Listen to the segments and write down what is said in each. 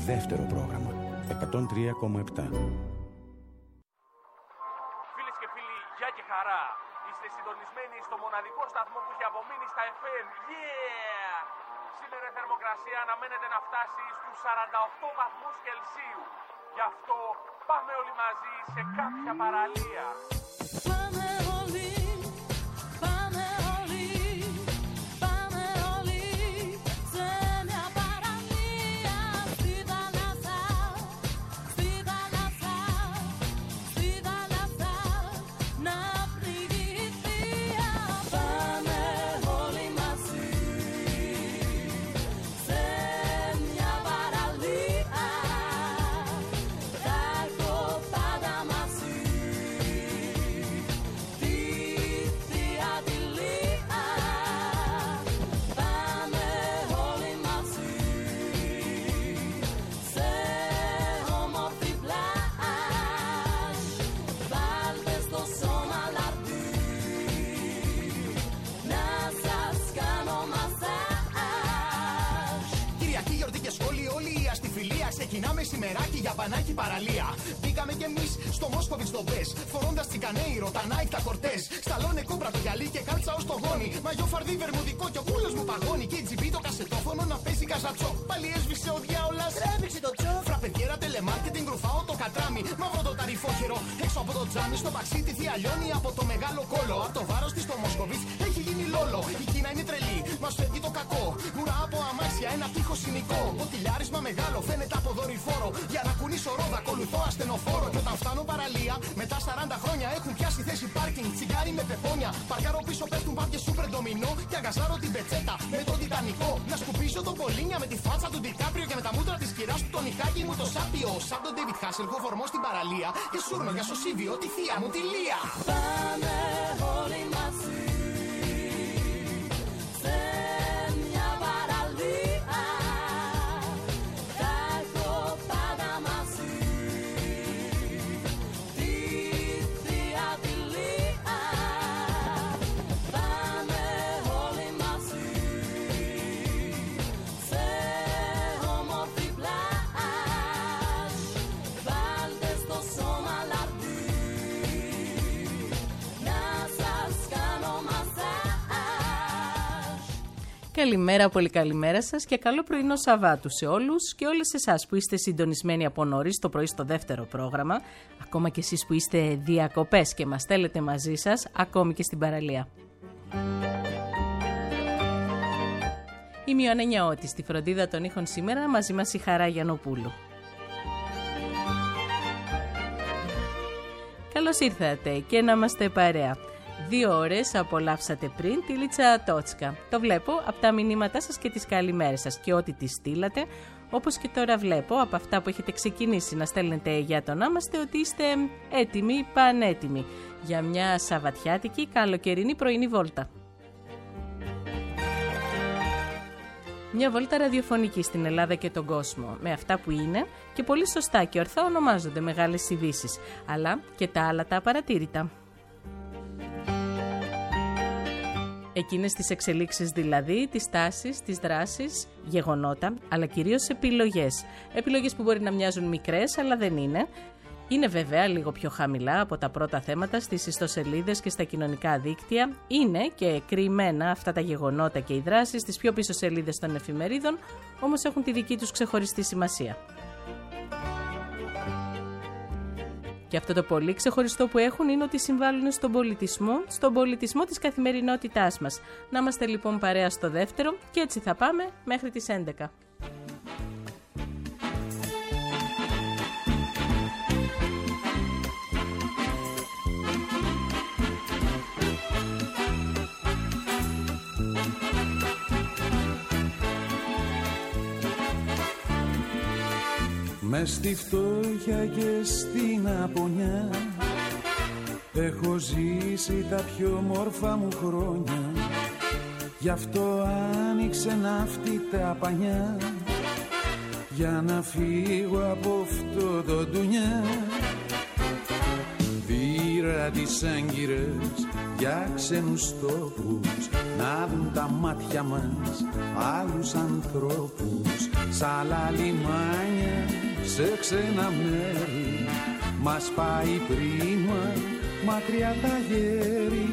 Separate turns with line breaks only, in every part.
δεύτερο πρόγραμμα, 103,7.
Φίλες και φίλοι, γεια και χαρά. Είστε συντονισμένοι στο μοναδικό σταθμό που έχει απομείνει στα FM. Yeah! Σήμερα η θερμοκρασία αναμένεται να φτάσει στους 48 βαθμούς Κελσίου. Γι' αυτό πάμε όλοι μαζί σε κάποια παραλία.
Ξεκινάμε σημεράκι για μπανάκι παραλία. Μπήκαμε κι εμείς στο Μόσκοβιτς το μπες. Φορώντας τσικανέιρο, τα Nike, τα κορτές. Σταλώνε κόμπρα το γυαλί και κάλτσα ως το γόνι. Μαγιό φαρδί βερμουδικό κι ο κούλος μου παγώνει. Και η τζιμπή το κασετόφωνο να παίζει καζατσό. Πάλι έσβησε ο διάολας. Τρέβηξε το τσό. Φραπεδιέρα τελεμάρκετινγκ ρουφάω το κατράμι. Μαύρο το ταρυφόχερο. Έξω από το τζάμι στο παξί τη θιαλιώνει από το μεγάλο κόλο. Από το βάρος της στο Μόσκοβιτς έχει γίνει λόλο. Η Κίνα είναι τρελή. Μας φεύγει το κακό. Ουρά από αμάξια, ένα τείχο συνικό. Ποτηλιάρισμα μεγάλο φαίνεται από δορυφόρο. Για να κουνήσω ρόδα, ακολουθώ ασθενοφόρο. Και όταν φτάνω παραλία, μετά 40 χρόνια έχουν πιάσει θέση πάρκινγκ. Τσιγάρι με πεπόνια. Παρκάρω πίσω, πέφτουν πάπιες σούπερ ντομινό. Και αγκαζάρω την πετσέτα με τον τιτανικό. Να σκουπίσω τον Πολίνια με τη φάτσα του Ντικάπριο. Και με τα μούτρα της κυράς του τον νυχάκι μου το σάπιο. Σαν τον Ντέιβιτ Χάσελχοφ φορμό στην παραλία. Και σούρνο για σωσίβιο τη θεία μου τη Λία. Πάμε όλοι μαζί.
Καλημέρα, πολύ καλημέρα σας και καλό πρωινό Σαββάτου σε όλους και όλες εσάς που είστε συντονισμένοι από νωρίς το πρωί στο δεύτερο πρόγραμμα, ακόμα και εσείς που είστε διακοπές και μας θέλετε μαζί σας, ακόμη και στην παραλία. Είμαι η Ιωάννα Νιαώτη, στη φροντίδα των ήχων σήμερα, μαζί μας η Χαρά Γιαννοπούλου. Καλώς ήρθατε και να είμαστε παρέα. 2 ώρες απολαύσατε πριν τη Λίτσα Τότσκα. Το βλέπω από τα μηνύματά σας και τις καλημέρες σας και ό,τι τις στείλατε. Όπως και τώρα βλέπω από αυτά που έχετε ξεκινήσει να στέλνετε για το να είμαστε ότι είστε έτοιμοι, πανέτοιμοι για μια σαββατιάτικη καλοκαιρινή πρωινή βόλτα. Μια βόλτα ραδιοφωνική στην Ελλάδα και τον κόσμο, με αυτά που είναι και πολύ σωστά και ορθά ονομάζονται μεγάλες ειδήσεις, αλλά και τα άλλα τα απαρατήρητα. Εκείνες τις εξελίξεις δηλαδή, τις τάσεις, τις δράσεις, γεγονότα, αλλά κυρίως επιλογές. Επιλογές που μπορεί να μοιάζουν μικρές, αλλά δεν είναι. Είναι βέβαια λίγο πιο χαμηλά από τα πρώτα θέματα στις ιστοσελίδες και στα κοινωνικά δίκτυα. Είναι και κρυμμένα αυτά τα γεγονότα και οι δράσεις στις πιο πίσω σελίδες των εφημερίδων, όμως έχουν τη δική τους ξεχωριστή σημασία. Και αυτό το πολύ ξεχωριστό που έχουν είναι ότι συμβάλλουν στον πολιτισμό της καθημερινότητάς μας. Να είμαστε λοιπόν παρέα στο δεύτερο και έτσι θα πάμε μέχρι τις 11.
Μες στη φτώχεια και στην απονιά έχω ζήσει τα πιο μόρφα μου χρόνια. Γι' αυτό άνοιξε ναύτη τα πανιά για να φύγω από αυτό το ντουνιά. Πήρα τις άγκυρες για ξένους τόπους, να δουν τα μάτια μας άλλους ανθρώπους. Σ' άλλα λιμάνια, σε ξένα μέρη, μας πάει πρίμα μακριά τα γέρη.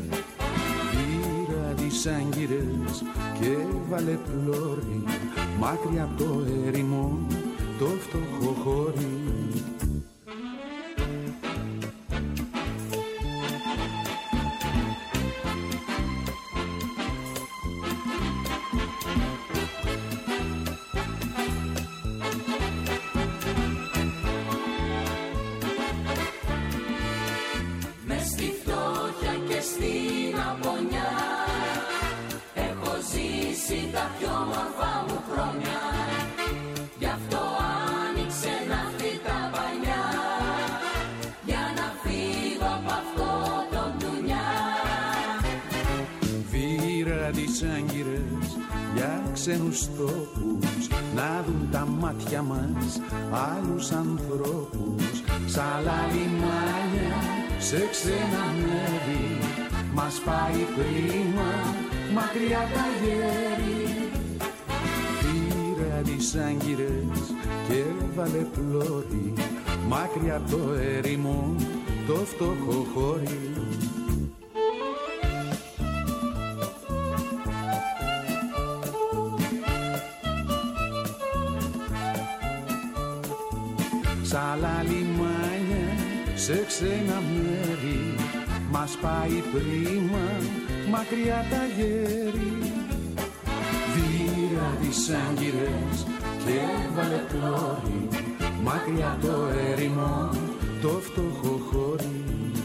Πήρα τις άγκυρες και βάλε πλώρη, μακριά από το έρημο το φτωχό χώρι. Ξένους τόπους, να δουν τα μάτια μας άλλους ανθρώπους. Σ' άλλα λιμάνια, σε ξένα μέρη, μας πάει πρίμα μακριά τα γέρη. Πήρα τις άγκυρες και βάλε πλώρη, μακριά από το έρημο το φτωχό χώρι. Σ' άλλα λιμάνια, σε ξένα μέρη, μας πάει πρίμα μακριά τα γέρη. Πήρα τις άγκυρες και βάλε πλώρη, μακριά το έρημο το φτωχό χώρι.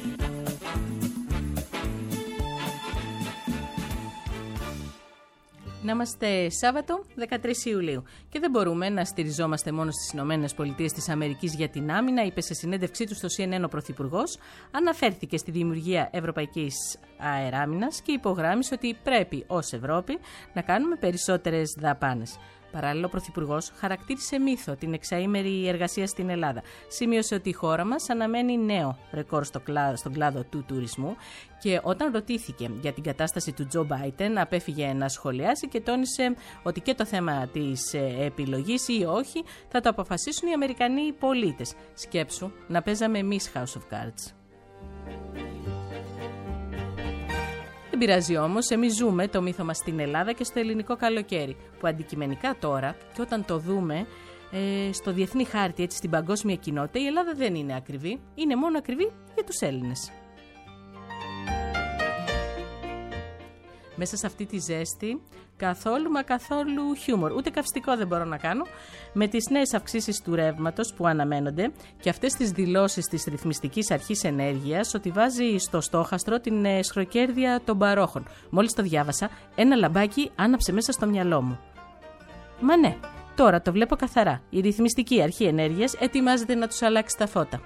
Να είμαστε Σάββατο 13 Ιουλίου και δεν μπορούμε να στηριζόμαστε μόνο στις ΗΠΑ για την άμυνα, είπε σε συνέντευξή του στο CNN ο Πρωθυπουργός, αναφέρθηκε στη δημιουργία Ευρωπαϊκής Αεράμυνας και υπογράμμισε ότι πρέπει ως Ευρώπη να κάνουμε περισσότερες δαπάνες. Παράλληλα, ο Πρωθυπουργός χαρακτήρισε μύθο την εξαήμερη εργασία στην Ελλάδα. Σημείωσε ότι η χώρα μας αναμένει νέο ρεκόρ στον κλάδο του τουρισμού και όταν ρωτήθηκε για την κατάσταση του Τζο Μπάιντεν, απέφυγε να σχολιάσει και τόνισε ότι και το θέμα της επιλογής ή όχι θα το αποφασίσουν οι Αμερικανοί πολίτες. Σκέψου να παίζαμε εμείς House of Cards. Δεν πειράζει όμως, εμείς ζούμε το μύθο μας στην Ελλάδα και στο ελληνικό καλοκαίρι, που αντικειμενικά τώρα και όταν το δούμε στο διεθνή χάρτη, έτσι στην παγκόσμια κοινότητα, η Ελλάδα δεν είναι ακριβή, είναι μόνο ακριβή για τους Έλληνες. Μέσα σε αυτή τη ζέστη, καθόλου μα καθόλου χιούμορ, ούτε καυστικό δεν μπορώ να κάνω, με τις νέες αυξήσεις του ρεύματος που αναμένονται και αυτές τις δηλώσεις της Ρυθμιστικής Αρχής Ενέργειας ότι βάζει στο στόχαστρο την σχροκέρδεια των παρόχων. Μόλις το διάβασα, ένα λαμπάκι άναψε μέσα στο μυαλό μου. Μα ναι, τώρα το βλέπω καθαρά. Η Ρυθμιστική Αρχή Ενέργειας ετοιμάζεται να τους αλλάξει τα φώτα.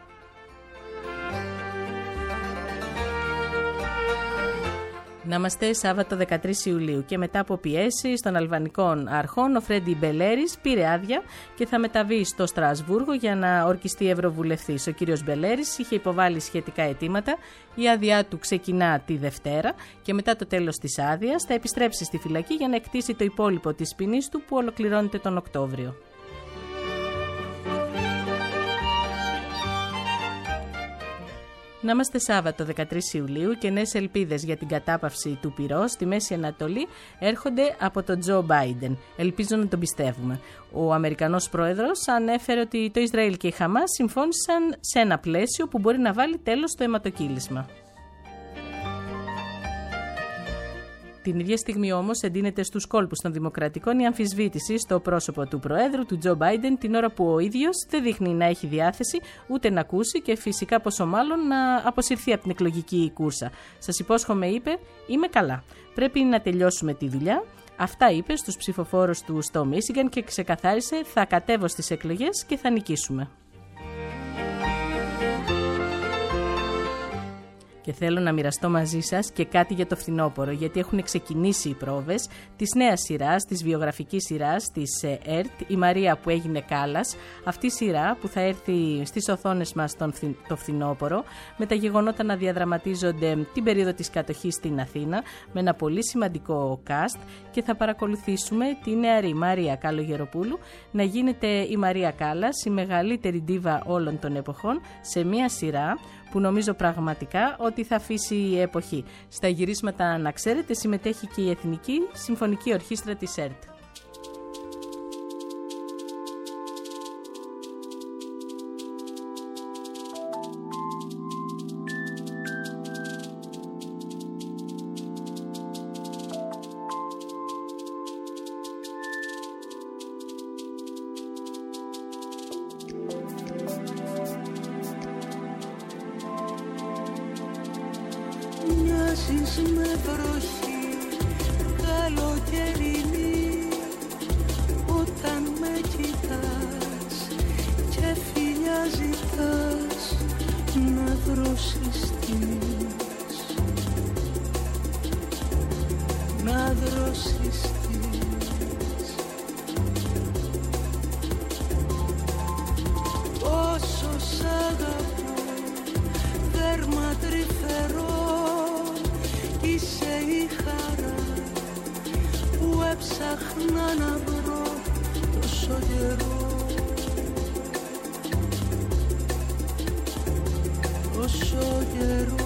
Να είμαστε Σάββατο 13 Ιουλίου και μετά από πιέσεις των αλβανικών αρχών, ο Φρέντι Μπελέρης πήρε άδεια και θα μεταβεί στο Στρασβούργο για να ορκιστεί ευρωβουλευτής. Ο κύριος Μπελέρης είχε υποβάλει σχετικά αιτήματα. Η άδειά του ξεκινά τη Δευτέρα και μετά το τέλος της άδειας θα επιστρέψει στη φυλακή για να εκτίσει το υπόλοιπο της ποινής του που ολοκληρώνεται τον Οκτώβριο. Να είμαστε Σάββατο 13 Ιουλίου και νέες ελπίδες για την κατάπαυση του πυρός στη Μέση Ανατολή έρχονται από τον Τζο Μπάιντεν. Ελπίζω να τον πιστεύουμε. Ο Αμερικανός πρόεδρος ανέφερε ότι το Ισραήλ και η Χαμάς συμφώνησαν σε ένα πλαίσιο που μπορεί να βάλει τέλος στο αιματοκύλισμα. Την ίδια στιγμή όμως εντείνεται στους κόλπους των Δημοκρατικών η αμφισβήτηση στο πρόσωπο του Προέδρου, του Τζο Μπάιντεν, την ώρα που ο ίδιος δεν δείχνει να έχει διάθεση ούτε να ακούσει και φυσικά πόσο μάλλον να αποσυρθεί από την εκλογική κούρσα. Σας υπόσχομαι, είπε, είμαι καλά. Πρέπει να τελειώσουμε τη δουλειά. Αυτά είπε στους ψηφοφόρους του στο Μίσιγκαν και ξεκαθάρισε θα κατέβω στις εκλογές και θα νικήσουμε. Και θέλω να μοιραστώ μαζί σας και κάτι για το φθινόπωρο, γιατί έχουν ξεκινήσει οι πρόβες της νέας σειράς, της βιογραφικής σειράς της ΕΡΤ, η Μαρία που έγινε Κάλλας. Αυτή η σειρά που θα έρθει στις οθόνες μας το φθινόπωρο, με τα γεγονότα να διαδραματίζονται την περίοδο της κατοχής στην Αθήνα, με ένα πολύ σημαντικό cast, και θα παρακολουθήσουμε τη νεαρή Μαρία Καλογεροπούλου να γίνεται η Μαρία Κάλλας, η μεγαλύτερη ντίβα όλων των εποχών, σε μια σειρά που νομίζω πραγματικά ότι θα αφήσει η εποχή. Στα γυρίσματα, να ξέρετε, συμμετέχει και η Εθνική Συμφωνική Ορχήστρα της ΕΡΤ.
Μοιάζεις με βροχή καλοκαιρινή, όταν με κοιτάς και φιλιά ζητάς να δροσιστείς, να δροσιστείς. Όσο σ' αγαπώ, δέρμα τρυφερό, είσαι η χαρά που έψαχνα να βρω τόσο καιρό, τόσο καιρό.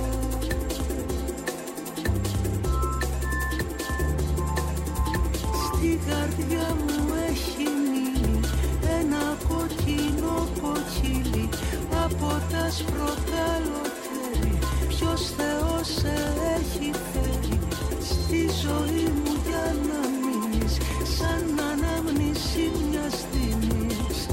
Στη καρδιά μου έχει μείνει ένα κοκκινό κοκκίλι από τα σπροκαλοτέρι. Ποιος Θεός σε έχει φέρει στη ζωή μου για να μείνεις, σαν ανάμνηση μιας στιγμής.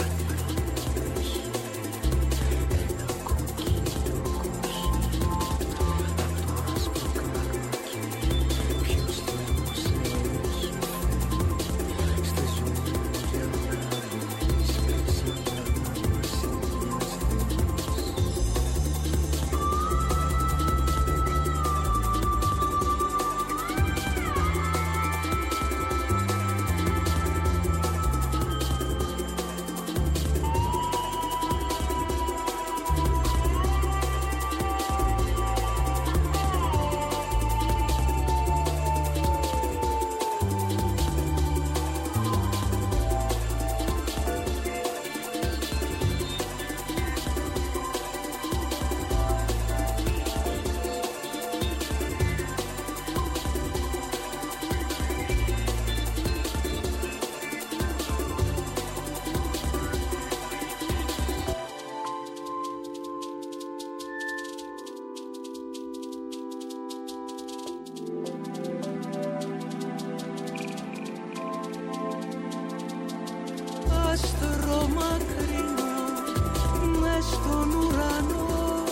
Άστρο μακρινό μες στον ουρανό,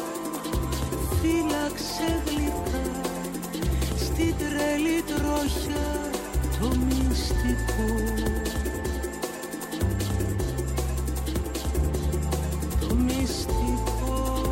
φύλαξε γλυκά στην τρελή τροχιά το μυστικό, το μυστικό.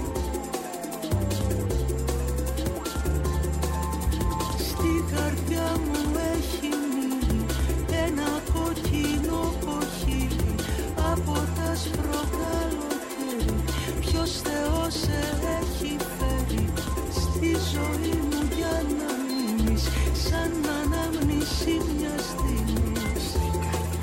Στη καρδιά μου έχει μείνει ένα κοκκινό κοχύλι από τα σπροκαλοτέρι. Ποιος Θεός σε έχει φέρει στη ζωή μου για να μείνεις, σαν ανάμνηση μιας στιγμής.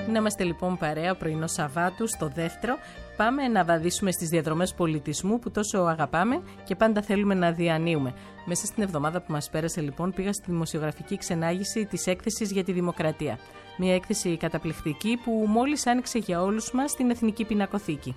Να είμαστε λοιπόν παρέα πρωινό Σαββάτου στο δεύτερο. Πάμε να βαδίσουμε στις διαδρομές πολιτισμού που τόσο αγαπάμε και πάντα θέλουμε να διανύουμε. Μέσα στην εβδομάδα που μας πέρασε λοιπόν πήγα στη δημοσιογραφική ξενάγηση της έκθεσης για τη Δημοκρατία. Μια έκθεση καταπληκτική που μόλις άνοιξε για όλους μας στην Εθνική Πινακοθήκη.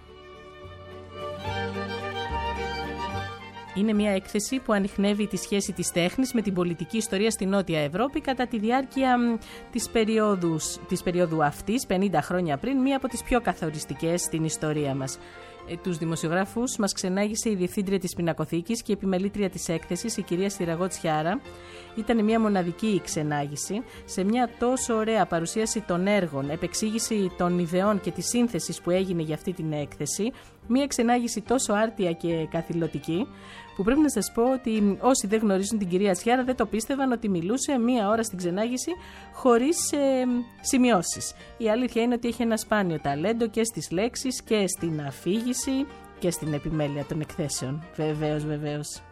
Είναι μια έκθεση που ανιχνεύει τη σχέση της τέχνης με την πολιτική ιστορία στη Νότια Ευρώπη κατά τη διάρκεια της περίοδου αυτής, 50 χρόνια πριν, μία από τις πιο καθοριστικές στην ιστορία μας. Τους δημοσιογράφους μας ξενάγησε η διευθύντρια της Πινακοθήκης και επιμελήτρια της έκθεσης, η κυρία Στυραγό Τσιάρα. Ήταν μια μοναδική ξενάγηση σε μια τόσο ωραία παρουσίαση των έργων, επεξήγηση των ιδεών και της σύνθεσης που έγινε για αυτή την έκθεση. Μια ξενάγηση τόσο άρτια και καθηλωτική που πρέπει να σας πω ότι όσοι δεν γνωρίζουν την κυρία Τσιάρα δεν το πίστευαν ότι μιλούσε μία ώρα στην ξενάγηση χωρίς σημειώσεις. Η αλήθεια είναι ότι έχει ένα σπάνιο ταλέντο και στις λέξεις και στην αφήγηση και στην επιμέλεια των εκθέσεων. Βεβαίως.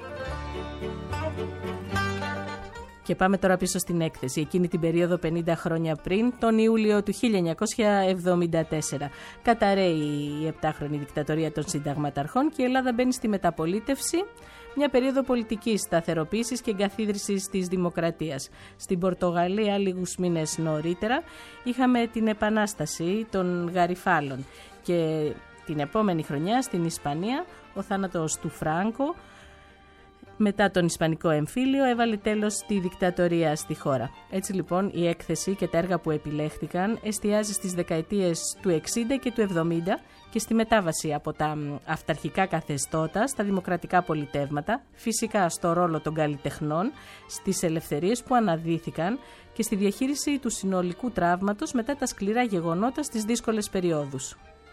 Και πάμε τώρα πίσω στην έκθεση, εκείνη την περίοδο 50 χρόνια πριν, τον Ιούλιο του 1974. Καταρρέει η 7χρονη δικτατορία των συνταγματαρχών και η Ελλάδα μπαίνει στη μεταπολίτευση, μια περίοδο πολιτικής σταθεροποίησης και εγκαθίδρυσης της δημοκρατίας. Στην Πορτογαλία, λίγους μήνες νωρίτερα, είχαμε την επανάσταση των Γαριφάλων και την επόμενη χρονιά στην Ισπανία ο θάνατος του Φράνκο, μετά τον Ισπανικό εμφύλιο, έβαλε τέλος στη δικτατορία στη χώρα. Έτσι λοιπόν η έκθεση και τα έργα που επιλέχθηκαν εστιάζει στις δεκαετίες του 60 και του 70 και στη μετάβαση από τα αυταρχικά καθεστώτα στα δημοκρατικά πολιτεύματα, φυσικά στο ρόλο των καλλιτεχνών, στις ελευθερίες που αναδύθηκαν και στη διαχείριση του συνολικού τραύματος μετά τα σκληρά γεγονότα στις δύσκολες περιόδους.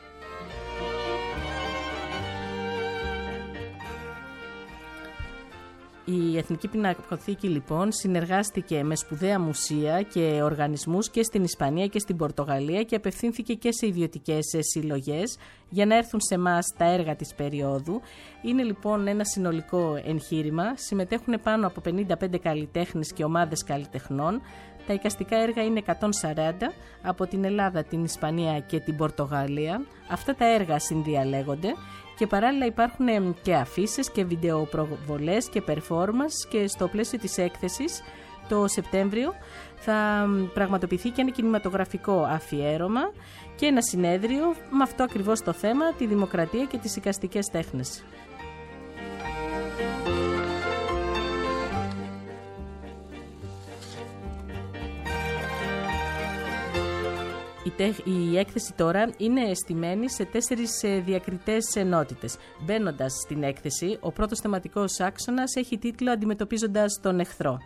Η Εθνική Πινακοθήκη λοιπόν συνεργάστηκε με σπουδαία μουσεία και οργανισμούς και στην Ισπανία και στην Πορτογαλία και απευθύνθηκε και σε ιδιωτικές συλλογές για να έρθουν σε εμάς τα έργα της περίοδου. Είναι λοιπόν ένα συνολικό εγχείρημα, συμμετέχουν πάνω από 55 καλλιτέχνες και ομάδες καλλιτεχνών. Τα εικαστικά έργα είναι 140 από την Ελλάδα, την Ισπανία και την Πορτογαλία. Αυτά τα έργα συνδιαλέγονται και παράλληλα υπάρχουν και αφίσες και βιντεοπροβολές και performance και στο πλαίσιο της έκθεσης το Σεπτέμβριο θα πραγματοποιηθεί και ένα κινηματογραφικό αφιέρωμα και ένα συνέδριο με αυτό ακριβώς το θέμα, τη δημοκρατία και τις εικαστικές τέχνες. Η έκθεση τώρα είναι εστιμένη σε 4 διακριτές ενότητες. Μπαίνοντας στην έκθεση, ο πρώτος θεματικός άξονας έχει τίτλο «Αντιμετωπίζοντας τον εχθρό».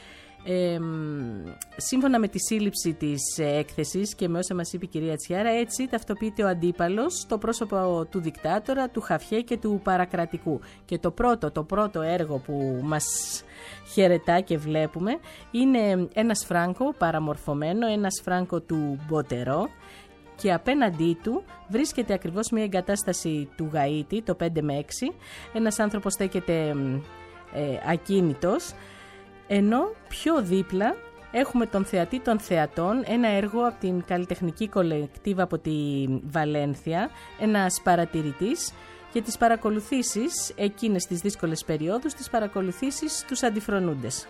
Σύμφωνα με τη σύλληψη της έκθεσης και με όσα μας είπε η κυρία Τσιάρα, έτσι ταυτοποιείται ο αντίπαλος, το πρόσωπο του δικτάτορα, του Χαφιέ και του παρακρατικού. Και το πρώτο έργο που μας χαιρετά και βλέπουμε είναι ένας Φράνκο παραμορφωμένο, ένας Φράνκο του Μποτερό, και απέναντί του βρίσκεται ακριβώς μια εγκατάσταση του Γαΐτη, το 5 με 6. Ένας άνθρωπος στέκεται ακίνητος, ενώ πιο δίπλα έχουμε τον θεατή των θεατών, ένα έργο από την καλλιτεχνική κολεκτίβα από τη Βαλένθια, ένας παρατηρητής για τις παρακολουθήσεις εκείνες τις δύσκολες περιόδους, τις παρακολουθήσεις τους αντιφρονούντες.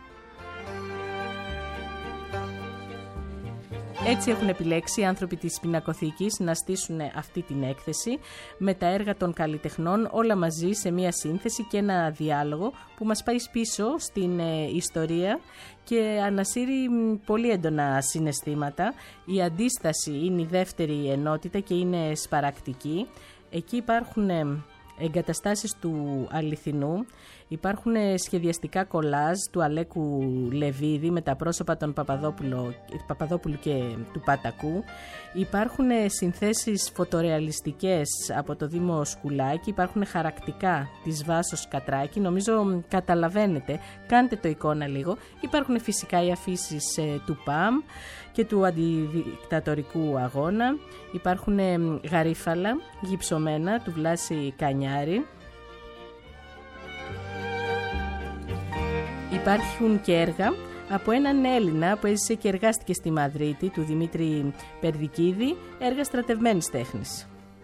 Έτσι έχουν επιλέξει οι άνθρωποι της Πινακοθήκης να στήσουν αυτή την έκθεση με τα έργα των καλλιτεχνών όλα μαζί σε μία σύνθεση και ένα διάλογο που μας πάει πίσω στην ιστορία και ανασύρει πολύ έντονα συναισθήματα. Η αντίσταση είναι η δεύτερη ενότητα και είναι σπαρακτική. Εκεί υπάρχουν εγκαταστάσεις του αληθινού, υπάρχουν σχεδιαστικά κολάζ του Αλέκου Λεβίδη με τα πρόσωπα των Παπαδόπουλου και του Πατακού, υπάρχουν συνθέσεις φωτορεαλιστικές από το Δήμο Σκουλάκη, υπάρχουν χαρακτικά της Βάσος Κατράκη, νομίζω καταλαβαίνετε, κάντε το εικόνα λίγο. Υπάρχουν φυσικά οι αφήσεις του ΠΑΜ και του αντιδικτατορικού αγώνα, υπάρχουν γαρίφαλα γυψωμένα του Βλάση Κανιάρη. Υπάρχουν και έργα από έναν Έλληνα που έζησε και εργάστηκε στη Μαδρίτη, του Δημήτρη Περδικίδη, έργα στρατευμένης τέχνης.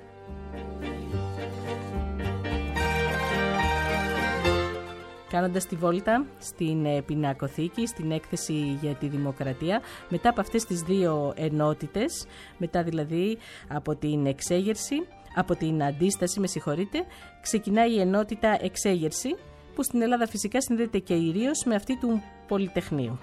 Κάνοντας τη βόλτα στην πινακοθήκη, στην έκθεση για τη δημοκρατία, μετά από αυτές τις δύο ενότητες, μετά δηλαδή από την εξέγερση, από την αντίσταση, ξεκινάει η ενότητα εξέγερση, που στην Ελλάδα φυσικά συνδέεται και ηρίως με αυτή του Πολυτεχνείου.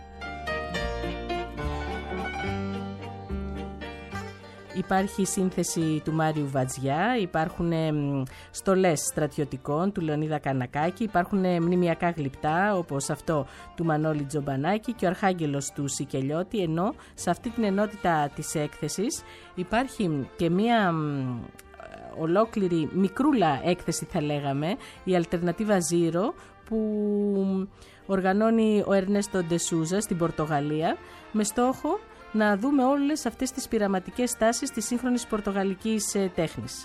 Υπάρχει σύνθεση του Μάριου Βατζιά, υπάρχουν στολές στρατιωτικών του Λεωνίδα Κανακάκη, υπάρχουν μνημιακά γλυπτά όπως αυτό του Μανώλη Τζομπανάκη και ο Αρχάγγελος του Σικελιώτη, ενώ σε αυτή την ενότητα της έκθεσης υπάρχει και μία ολόκληρη μικρούλα έκθεση, θα λέγαμε, η Αλτερνατίβα Zero, που οργανώνει ο Ερνέστο Ντεσούζα στην Πορτογαλία, με στόχο να δούμε όλες αυτές τις πειραματικές τάσεις της σύγχρονης πορτογαλικής τέχνης.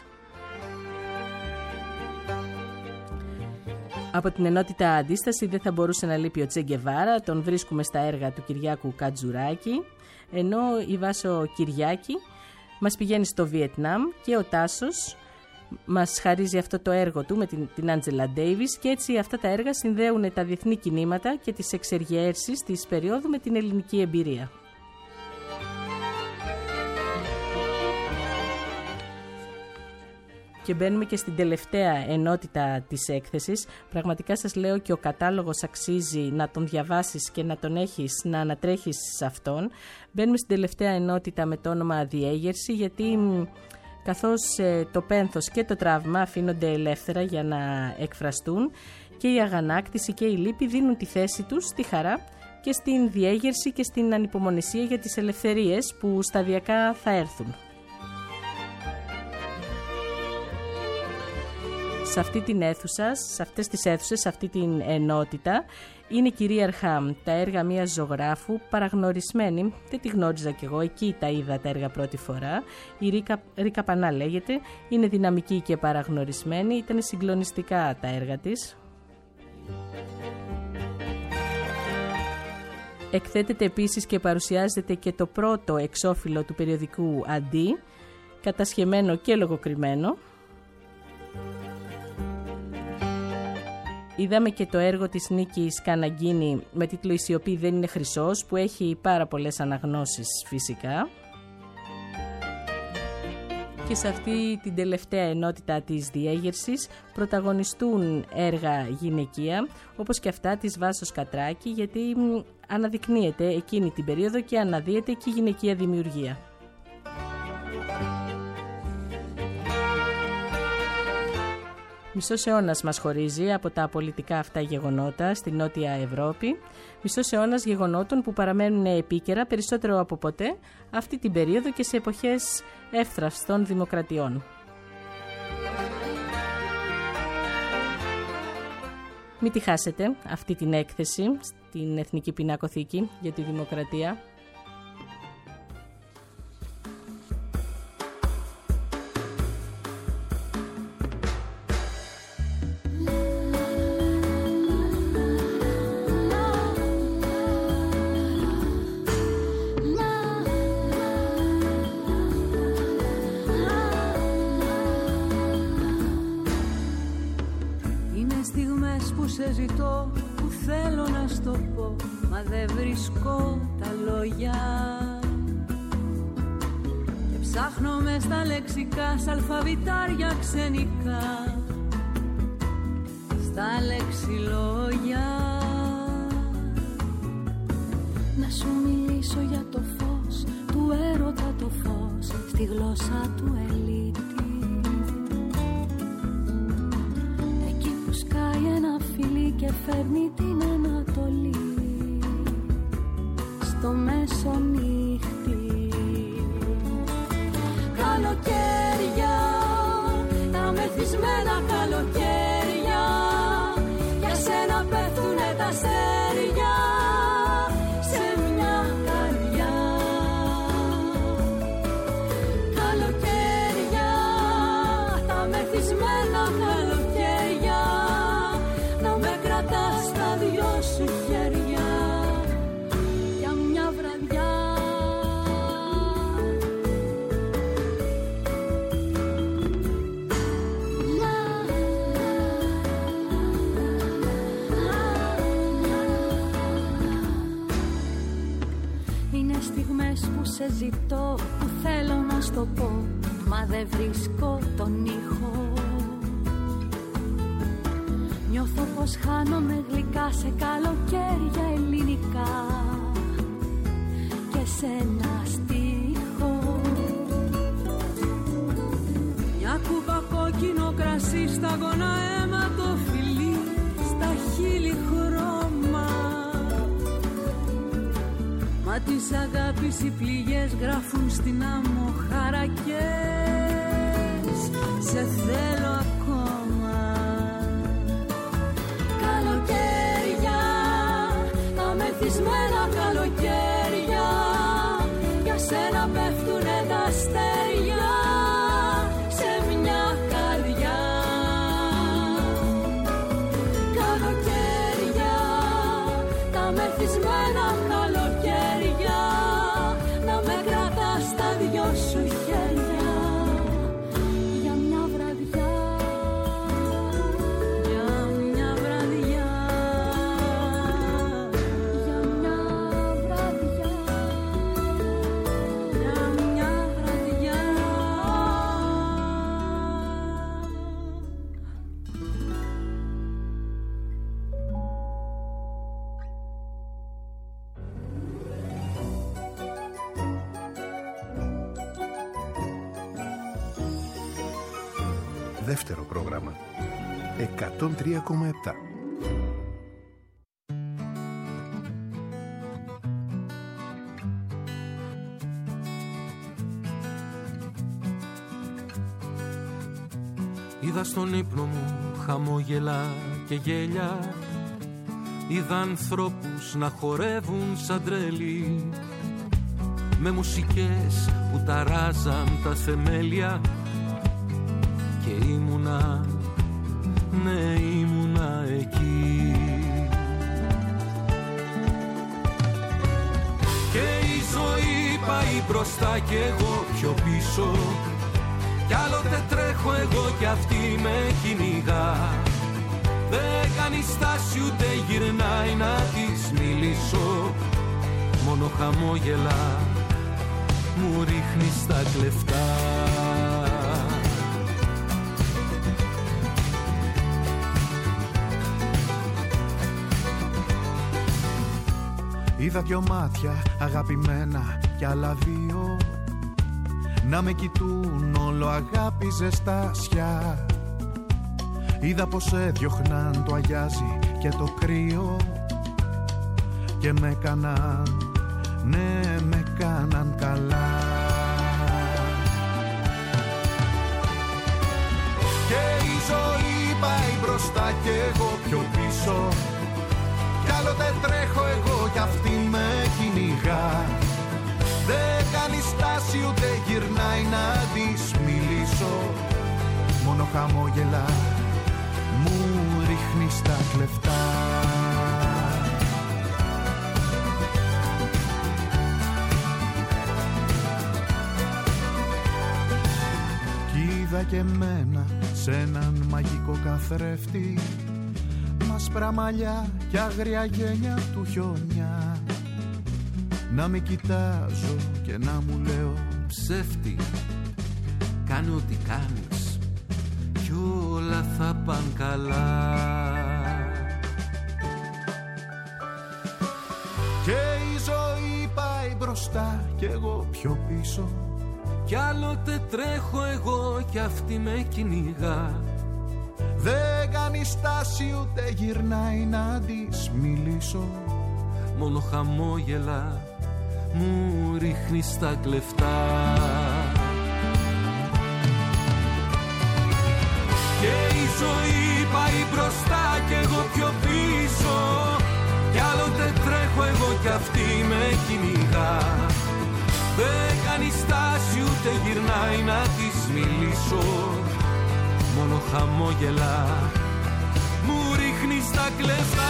Από την ενότητα αντίσταση δεν θα μπορούσε να λείπει ο Τσε Γκεβάρα, τον βρίσκουμε στα έργα του Κυριάκου Κατζουράκη, ενώ η Βάσο Κυριάκη μας πηγαίνει στο Βιετνάμ και ο Τάσος μας χαρίζει αυτό το έργο του με την Άντζελα Ντέιβις, και έτσι αυτά τα έργα συνδέουν τα διεθνή κινήματα και τις εξεργέρσεις της περίοδου με την ελληνική εμπειρία. Και μπαίνουμε και στην τελευταία ενότητα της έκθεσης. Πραγματικά σας λέω, και ο κατάλογος αξίζει να τον διαβάσεις και να τον έχεις, να ανατρέχεις σε αυτόν. Μπαίνουμε στην τελευταία ενότητα με το όνομα διέγερση, γιατί καθώς το πένθος και το τραύμα αφήνονται ελεύθερα για να εκφραστούν, και η αγανάκτηση και η λύπη δίνουν τη θέση τους στη χαρά και στην διέγερση και στην ανυπομονησία για τις ελευθερίες που σταδιακά θα έρθουν. Σε αυτή την αίθουσα, σε αυτές τις αίθουσες, σε αυτή την ενότητα, είναι κυρίαρχα τα έργα μιας ζωγράφου παραγνωρισμένη. Δεν τη γνώριζα κι εγώ, εκεί τα είδα τα έργα πρώτη φορά. Η Ρίκα Πανά λέγεται, είναι δυναμική και παραγνωρισμένη, ήταν συγκλονιστικά τα έργα της. Εκθέτεται επίσης και παρουσιάζεται και το πρώτο εξώφυλλο του περιοδικού Αντί, κατασχεμένο και λογοκριμένο. Είδαμε και το έργο της Νίκης Καναγκίνη με τίτλο «Η σιωπή δεν είναι χρυσός», που έχει πάρα πολλές αναγνώσεις φυσικά. Και σε αυτή την τελευταία ενότητα της διέγερσης πρωταγωνιστούν έργα γυναικεία, όπως και αυτά της Βάσος Κατράκη, γιατί αναδεικνύεται εκείνη την περίοδο και αναδύεται και η γυναικεία δημιουργία. Μισός αιώνας μας χωρίζει από τα πολιτικά αυτά γεγονότα στη Νότια Ευρώπη. Μισός αιώνας γεγονότων που παραμένουν επίκαιρα περισσότερο από ποτέ αυτή την περίοδο και σε εποχές εύθραυστων δημοκρατιών. Μην τη χάσετε αυτή την έκθεση στην Εθνική Πινακοθήκη για τη Δημοκρατία.
Σε ζητώ, που θέλω να στο πω, μα δεν βρίσκω τα λόγια. Και ψάχνω μες στα λεξικά, σ' αλφαβητάρια ξενικά, στα λεξιλόγια. Να σου μιλήσω για το φως του έρωτα, το φως στη γλώσσα του ελίτη. Σκάει ένα φιλί και φέρνει την Ανατολή στο μεσονύχτη. Καλοκαίρια, τα μεθυσμένα καλοκαίρια, για σένα πέφτουνε τα αστέρια σε μια καρδιά. Καλοκαίρια, τα μεθυσμένα καλοκαίρια, να με κρατάς στα δυο σου χέρια ζητώ που θέλω να στο πω, μα δεν βρίσκω τον ήχο. Νιώθω πως χάνομαι γλυκά σε καλοκαίρια ελληνικά και σε ένα στίχο.
Μια κούπα κόκκινο κρασί, σταγόνα αίμα το φιλί, στα χείλη χρώμα. Μα της αγάπης οι πληγές γράφουν στην άμμο χαρακές. Σε θέλω ακόμα.
Καλοκαίρια, τα μεθυσμένα καλοκαίρια, για σένα πέφτουνε τα αστέρια σε μια καρδιά. Καλοκαίρια, τα μεθυσμένα καλοκαίρια, να με κρατάς στα δυο σου χέρια για μια βραδιά.
Για μια βραδιά.
Για μια βραδιά.
Για μια βραδιά.
Δεύτερο πρόγραμμα 103,7.
Είδα στον ύπνο μου χαμόγελα και γέλια, είδα ανθρώπους να χορεύουν σαν τρελοί, με μουσικές που ταράζαν τα θεμέλια. Και ήμουνα, ναι ήμουνα εκεί. Και η ζωή πάει μπροστά και εγώ πιο πίσω, κι άλλοτε τρέχω εγώ κι αυτή με κυνηγά. Δεν κάνει στάση ούτε γυρνάει να της μιλήσω, μόνο χαμόγελα μου ρίχνει στα κλεφτά.
Είδα δυο μάτια αγαπημένα κι άλλα δύο να με κοιτούν όλο αγάπη ζεστάσια. Είδα πως έδιωχναν το αγιάζι και το κρύο και με έκαναν, ναι με κάναν καλά. Και η ζωή πάει μπροστά και εγώ πιο πίσω, κι άλλοτε τρέχω εγώ κι αυτή με κυνηγά. Δεν κάνει στάση ούτε γυρνάει να της μιλήσω, μόνο χαμόγελα μου ρίχνει στα κλεφτά. Κι είδα και μένα σε έναν μαγικό καθρέφτη, μασπρά μαλλιά κι άγρια γένια του χιόνια, να με κοιτάζω και να μου λέω
ψεύτη, κάνε ό,τι κάνεις κι όλα θα παν καλά.
Και η ζωή πάει μπροστά κι εγώ πιο πίσω,
Κι άλλοτε τρέχω εγώ κι αυτή με κυνηγά.
Δεν κάνει στάση ούτε γυρνάει να της μιλήσω,
μόνο χαμόγελα μου ρίχνει στα κλεφτά. Και η ζωή πάει μπροστά κι εγώ πιο πίσω, κι άλλοτε τρέχω εγώ κι αυτή με κυνηγά. Δεν κάνει στάση ούτε γυρνάει να της μιλήσω, μόνο χαμόγελα μου ρίχνει στα κλεφτά.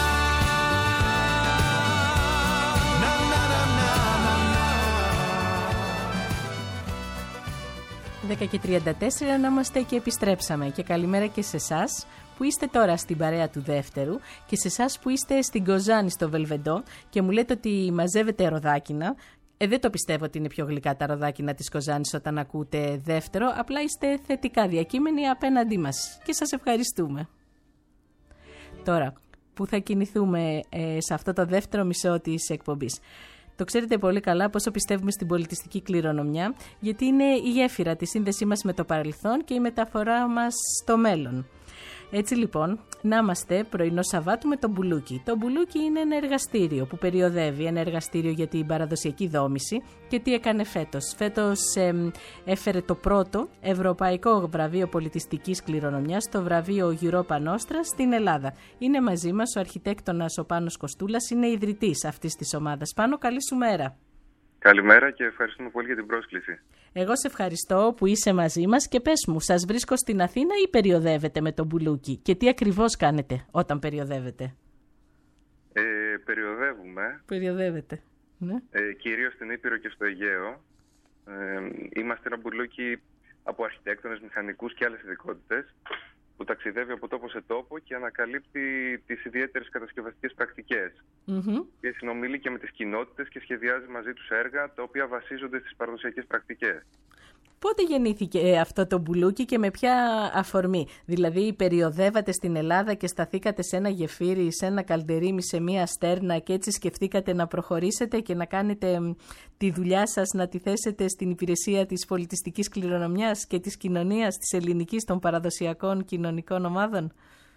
10:34 να είμαστε και επιστρέψαμε. Και καλημέρα και σε εσάς που είστε τώρα στην παρέα του δεύτερου και σε εσάς που είστε στην Κοζάνη στο Βελβεντό και μου λέτε ότι μαζεύετε ροδάκινα. Δεν το πιστεύω ότι είναι πιο γλυκά τα ροδάκινα της Κοζάνης όταν ακούτε δεύτερο, απλά είστε θετικά διακείμενοι απέναντί μας και σας ευχαριστούμε. Τώρα, που θα κινηθούμε σε αυτό το δεύτερο μισό της εκπομπής. Το ξέρετε πολύ καλά πόσο πιστεύουμε στην πολιτιστική κληρονομιά, γιατί είναι η γέφυρα, τη σύνδεσή μας με το παρελθόν και η μεταφορά μας στο μέλλον. Έτσι λοιπόν, να είμαστε πρωινό Σαββάτου με το Μπουλούκι. Το Μπουλούκι είναι ένα εργαστήριο που περιοδεύει, ένα εργαστήριο για την παραδοσιακή δόμηση. Και τι έκανε φέτος? Φέτος έφερε το πρώτο ευρωπαϊκό βραβείο πολιτιστικής κληρονομιάς, το βραβείο Europa Nostra στην Ελλάδα. Είναι μαζί μας ο αρχιτέκτονας ο Πάνος Κοστούλας, είναι ιδρυτής αυτής της ομάδας. Πάνο, καλή σου μέρα.
Καλημέρα και ευχαριστούμε πολύ για την πρόσκληση.
Εγώ σε ευχαριστώ που είσαι μαζί μας και πες μου, σας βρίσκω στην Αθήνα ή περιοδεύετε με τον Μπουλούκι και τι ακριβώς κάνετε όταν περιοδεύετε?
Περιοδεύουμε.
Περιοδεύετε, ναι.
Κυρίως στην Ήπειρο και στο Αιγαίο. Είμαστε ένα Μπουλούκι από αρχιτέκτονες, μηχανικούς και άλλες ειδικότητες που ταξιδεύει από τόπο σε τόπο και ανακαλύπτει τις ιδιαίτερες κατασκευαστικές πρακτικές. Και συνομιλεί και με τις κοινότητες και σχεδιάζει μαζί τους έργα τα οποία βασίζονται στις παραδοσιακές πρακτικές.
Πότε γεννήθηκε αυτό το Μπουλούκι και με ποια αφορμή? Δηλαδή περιοδεύατε στην Ελλάδα και σταθήκατε σε ένα γεφύρι, σε ένα καλντερίμι, σε μία στέρνα και έτσι σκεφτήκατε να προχωρήσετε και να κάνετε τη δουλειά σας, να τη θέσετε στην υπηρεσία της πολιτιστικής κληρονομιάς και της κοινωνίας, της ελληνικής, των παραδοσιακών κοινωνικών ομάδων?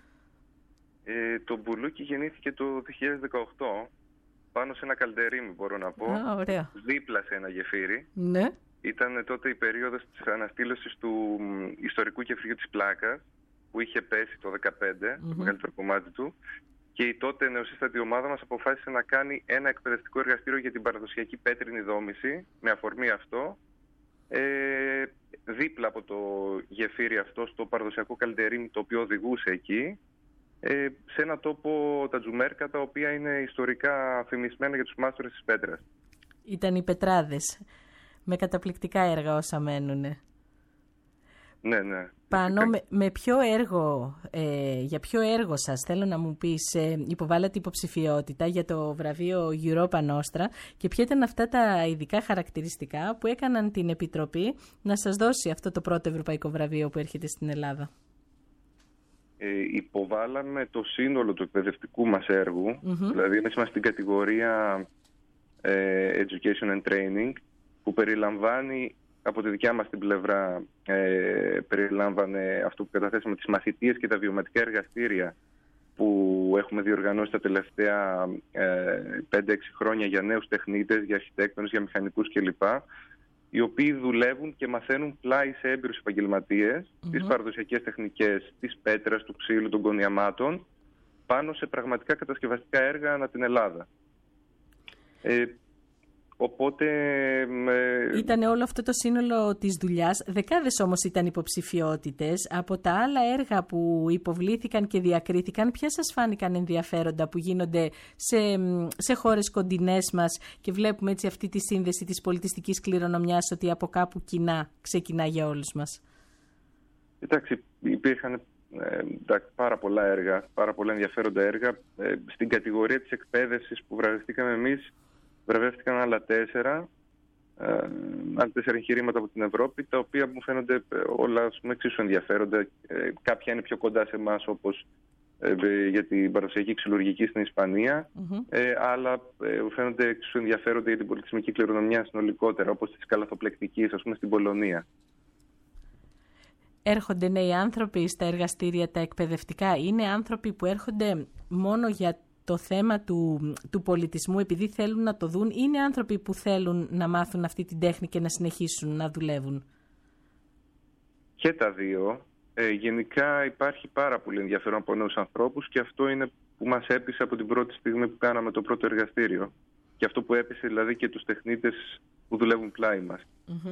Το Μπουλούκι γεννήθηκε το 2018 πάνω σε ένα καλντερίμι, μπορώ να πω.
Ωραία.
Δίπλα σε ένα γεφύρι.
Ναι.
Ήταν τότε η περίοδος της αναστήλωσης του ιστορικού κεφριού της Πλάκας, που είχε πέσει το 2015, το μεγαλύτερο κομμάτι του, και η τότε νεοσύστατη ομάδα μας αποφάσισε να κάνει ένα εκπαιδευτικό εργαστήριο για την παραδοσιακή πέτρινη δόμηση, με αφορμή αυτό, δίπλα από το γεφύρι αυτό, στο παραδοσιακό καλντερίμι το οποίο οδηγούσε εκεί, σε ένα τόπο, τα Τζουμέρκα, τα οποία είναι ιστορικά φημισμένα για τους μάστορες της πέτρας.
Ήταν οι πετράδες. Με καταπληκτικά έργα όσα μένουνε.
Ναι, ναι.
Πάνω με ποιο έργο, για ποιο έργο σας, θέλω να μου πεις, υποβάλλατε υποψηφιότητα για το βραβείο Europa Nostra και ποια ήταν αυτά τα ειδικά χαρακτηριστικά που έκαναν την Επιτροπή να σας δώσει αυτό το πρώτο ευρωπαϊκό βραβείο που έρχεται στην Ελλάδα?
Υποβάλαμε το σύνολο του εκπαιδευτικού μας έργου, δηλαδή είμαστε στην κατηγορία Education and Training, που περιλαμβάνει από τη δικιά μας την πλευρά, περιλάμβανε αυτό που καταθέσαμε, τις μαθητείες και τα βιωματικά εργαστήρια που έχουμε διοργανώσει τα τελευταία 5-6 χρόνια για νέους τεχνίτες, για αρχιτέκτονες, για μηχανικούς κλπ. Οι οποίοι δουλεύουν και μαθαίνουν πλάι σε έμπειρους επαγγελματίες τις παραδοσιακές τεχνικές της πέτρας, του ξύλου, των κονιαμάτων, πάνω σε πραγματικά κατασκευαστικά έργα ανά την Ελλάδα. Οπότε...
Ήταν όλο αυτό το σύνολο της δουλειάς. Δεκάδες όμως ήταν υποψηφιότητες. Από τα άλλα έργα που υποβλήθηκαν και διακρίθηκαν, ποια σας φάνηκαν ενδιαφέροντα που γίνονται σε χώρες κοντινές μας και βλέπουμε έτσι αυτή τη σύνδεση της πολιτιστικής κληρονομιάς, ότι από κάπου ξεκινά για όλους μας?
Εντάξει, υπήρχαν πάρα πολλά έργα, πάρα πολλά ενδιαφέροντα έργα. Στην κατηγορία της εκπαίδευσης που βραβευτήκαμε εμείς, βραβεύτηκαν άλλα 4 εγχειρήματα από την Ευρώπη, τα οποία μου φαίνονται όλα εξίσου ενδιαφέροντα. Κάποια είναι πιο κοντά σε εμάς, όπως για την παραδοσιακή ξυλουργική στην Ισπανία, αλλά φαίνονται εξίσου ενδιαφέροντα για την πολιτισμική κληρονομιά συνολικότερα, όπως της καλαθοπλεκτικής, ας πούμε, στην Πολωνία.
Έρχονται νέοι άνθρωποι στα εργαστήρια τα εκπαιδευτικά? Είναι άνθρωποι που έρχονται μόνο για το θέμα του πολιτισμού επειδή θέλουν να το δουν, είναι άνθρωποι που θέλουν να μάθουν αυτή την τέχνη και να συνεχίσουν να δουλεύουν?
Και τα δύο. Γενικά υπάρχει πάρα πολύ ενδιαφέρον από νέους ανθρώπους και αυτό είναι που μας έπεισε από την πρώτη στιγμή που κάναμε το πρώτο εργαστήριο. Και αυτό που έπεισε δηλαδή και τους τεχνίτες που δουλεύουν πλάι μας.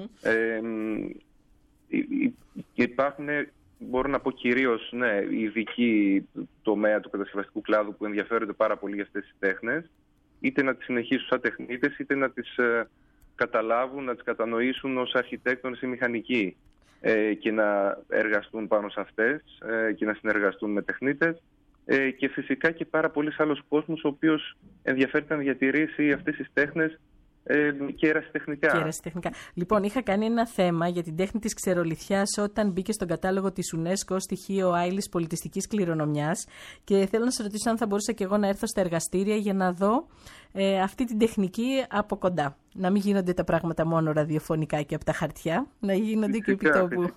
Υπάρχουν, μπορώ να πω κυρίως, ειδικοί τομέα του κατασκευαστικού κλάδου που ενδιαφέρονται πάρα πολύ για αυτές τις τέχνες, είτε να τις συνεχίσουν σαν τεχνίτες, είτε να τις καταλάβουν, να τις κατανοήσουν ως αρχιτέκτονες ή μηχανικοί και να εργαστούν πάνω σε αυτές και να συνεργαστούν με τεχνίτες. Και φυσικά και πάρα πολλοί άλλος κόσμος ο οποίος ενδιαφέρεται να διατηρήσει αυτές τις τέχνες και ερασιτεχνικά.
Λοιπόν, είχα κάνει ένα θέμα για την τέχνη της ξερολιθιάς όταν μπήκε στον κατάλογο της UNESCO στοιχείο άειλης πολιτιστικής κληρονομιάς και θέλω να σας ρωτήσω αν θα μπορούσα και εγώ να έρθω στα εργαστήρια για να δω αυτή την τεχνική από κοντά. Να μην γίνονται τα πράγματα μόνο ραδιοφωνικά και από τα χαρτιά, να γίνονται και επί τόπου.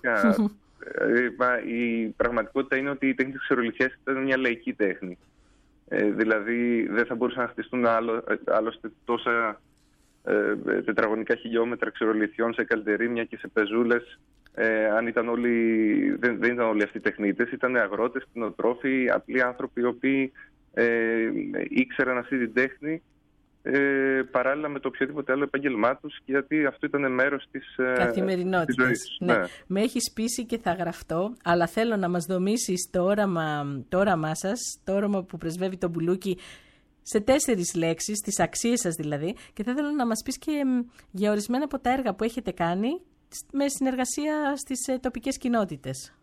Η πραγματικότητα είναι ότι η τέχνη της ξερολιθιάς ήταν μια λαϊκή τέχνη. Δηλαδή δεν θα μπορούσαν να χτιστούν άλλωστε τόσα τετραγωνικά χιλιόμετρα ξερολιθιών σε καλτερίμια και σε πεζούλες αν ήταν δεν ήταν όλοι αυτοί τεχνίτες, ήταν αγρότες, κτηνοτρόφοι, απλοί άνθρωποι οι οποίοι ήξεραν αυτή την τέχνη παράλληλα με το οποιοδήποτε άλλο επάγγελμά τους, γιατί αυτό ήταν μέρος της
καθημερινότητας. Ναι. Με έχεις πείσει και θα γραφτώ, αλλά θέλω να μας δομήσεις το όραμά σας, το όραμα που πρεσβεύει το Μπουλούκι, σε 4 λέξεις, τις αξίες σας δηλαδή, και θα ήθελα να μας πεις και για ορισμένα από τα έργα που έχετε κάνει με συνεργασία στις τοπικές κοινότητες.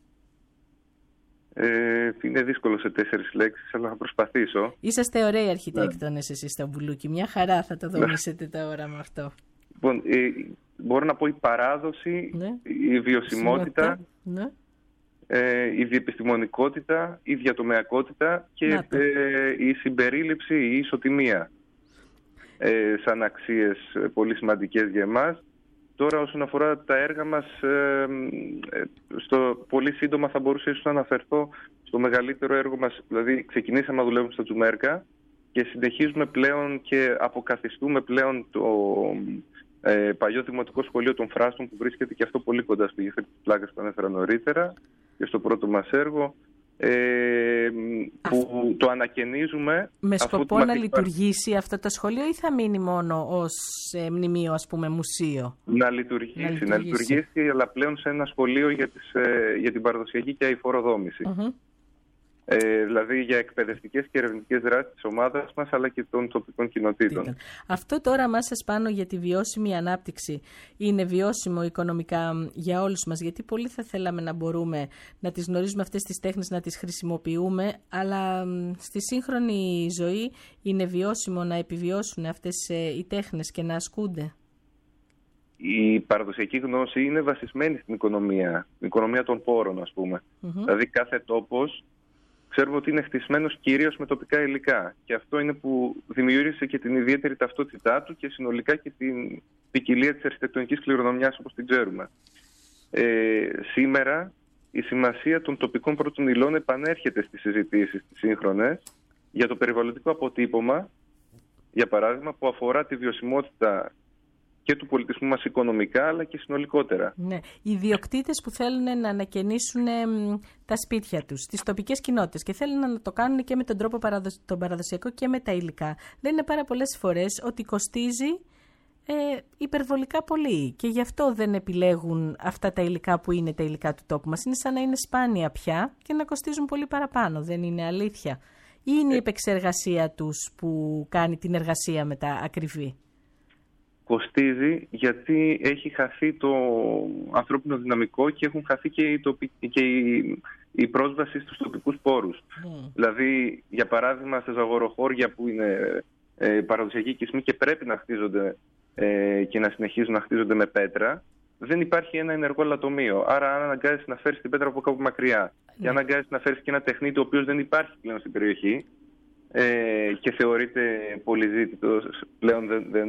Είναι δύσκολο σε 4 λέξεις, αλλά θα προσπαθήσω.
Είσαστε ωραίοι αρχιτέκτονες εσείς στο Μπουλούκι. Μια χαρά θα το δομήσετε το όραμα αυτό.
Λοιπόν, μπορώ να πω η παράδοση, η βιωσιμότητα, η διεπιστημονικότητα, η διατομεακότητα και η συμπερίληψη, η ισοτιμία σαν αξίες πολύ σημαντικές για εμάς. Τώρα όσον αφορά τα έργα μας, πολύ σύντομα θα μπορούσα ίσως να αναφερθώ στο μεγαλύτερο έργο μας. Δηλαδή ξεκινήσαμε να δουλεύουμε στα Τζουμέρκα και συνεχίζουμε πλέον και αποκαθιστούμε πλέον το παλιό δημοτικό σχολείο των Φράστων, που βρίσκεται και αυτό πολύ κοντά στο γέφυρο της Πλάκας που ανέφερα νωρίτερα και στο πρώτο μας έργο, που το ανακαινίζουμε.
Με σκοπό να λειτουργήσει αυτό το σχολείο ή θα μείνει μόνο ως μνημείο, ας πούμε, μουσείο?
Να λειτουργήσει, αλλά πλέον σε ένα σχολείο για την παραδοσιακή και αειφόρο δόμηση. Δηλαδή για εκπαιδευτικές και ερευνητικές δράσεις της ομάδας μας, αλλά και των τοπικών κοινοτήτων.
Αυτό το όραμά σας πάνω για τη βιώσιμη ανάπτυξη είναι βιώσιμο οικονομικά για όλους μας? Γιατί πολύ θα θέλαμε να μπορούμε να τις γνωρίζουμε αυτές τις τέχνες, να τις χρησιμοποιούμε, αλλά στη σύγχρονη ζωή είναι βιώσιμο να επιβιώσουν αυτές οι τέχνες και να ασκούνται?
Η παραδοσιακή γνώση είναι βασισμένη στην οικονομία, την οικονομία των πόρων, ας πούμε. Δηλαδή κάθε τόπος ξέρουμε ότι είναι χτισμένος κυρίως με τοπικά υλικά, και αυτό είναι που δημιούργησε και την ιδιαίτερη ταυτότητά του και συνολικά και την ποικιλία της αρχιτεκτονικής κληρονομιάς όπως την ξέρουμε. Σήμερα η σημασία των τοπικών πρώτων υλών επανέρχεται στις συζητήσεις τις σύγχρονες για το περιβαλλοντικό αποτύπωμα, για παράδειγμα, που αφορά τη βιωσιμότητα και του πολιτισμού μας οικονομικά, αλλά και συνολικότερα.
Ναι. Οι ιδιοκτήτες που θέλουν να ανακαινήσουν τα σπίτια τους, τις τοπικές κοινότητες, και θέλουν να το κάνουν και με τον τρόπο τον παραδοσιακό και με τα υλικά, λένε πάρα πολλές φορές ότι κοστίζει υπερβολικά πολύ και γι' αυτό δεν επιλέγουν αυτά τα υλικά που είναι τα υλικά του τόπου μας. Είναι σαν να είναι σπάνια πια και να κοστίζουν πολύ παραπάνω. Δεν είναι αλήθεια? Ή είναι η επεξεργασία τους που κάνει την εργασία μετά ακριβή?
Κοστίζει γιατί έχει χαθεί το ανθρώπινο δυναμικό και έχουν χαθεί και η πρόσβαση στους τοπικούς πόρους. Δηλαδή, για παράδειγμα, στα ζαγοροχώρια που είναι παραδοσιακοί οικισμοί και πρέπει να χτίζονται και να συνεχίζουν να χτίζονται με πέτρα, δεν υπάρχει ένα ενεργό λατομείο. Άρα, αν αναγκάζεσαι να φέρεις την πέτρα από κάπου μακριά και αν αναγκάζεσαι να φέρεις και ένα τεχνίτη ο οποίος δεν υπάρχει πλέον στην περιοχή, και θεωρείται πολυζήτητο πλέον,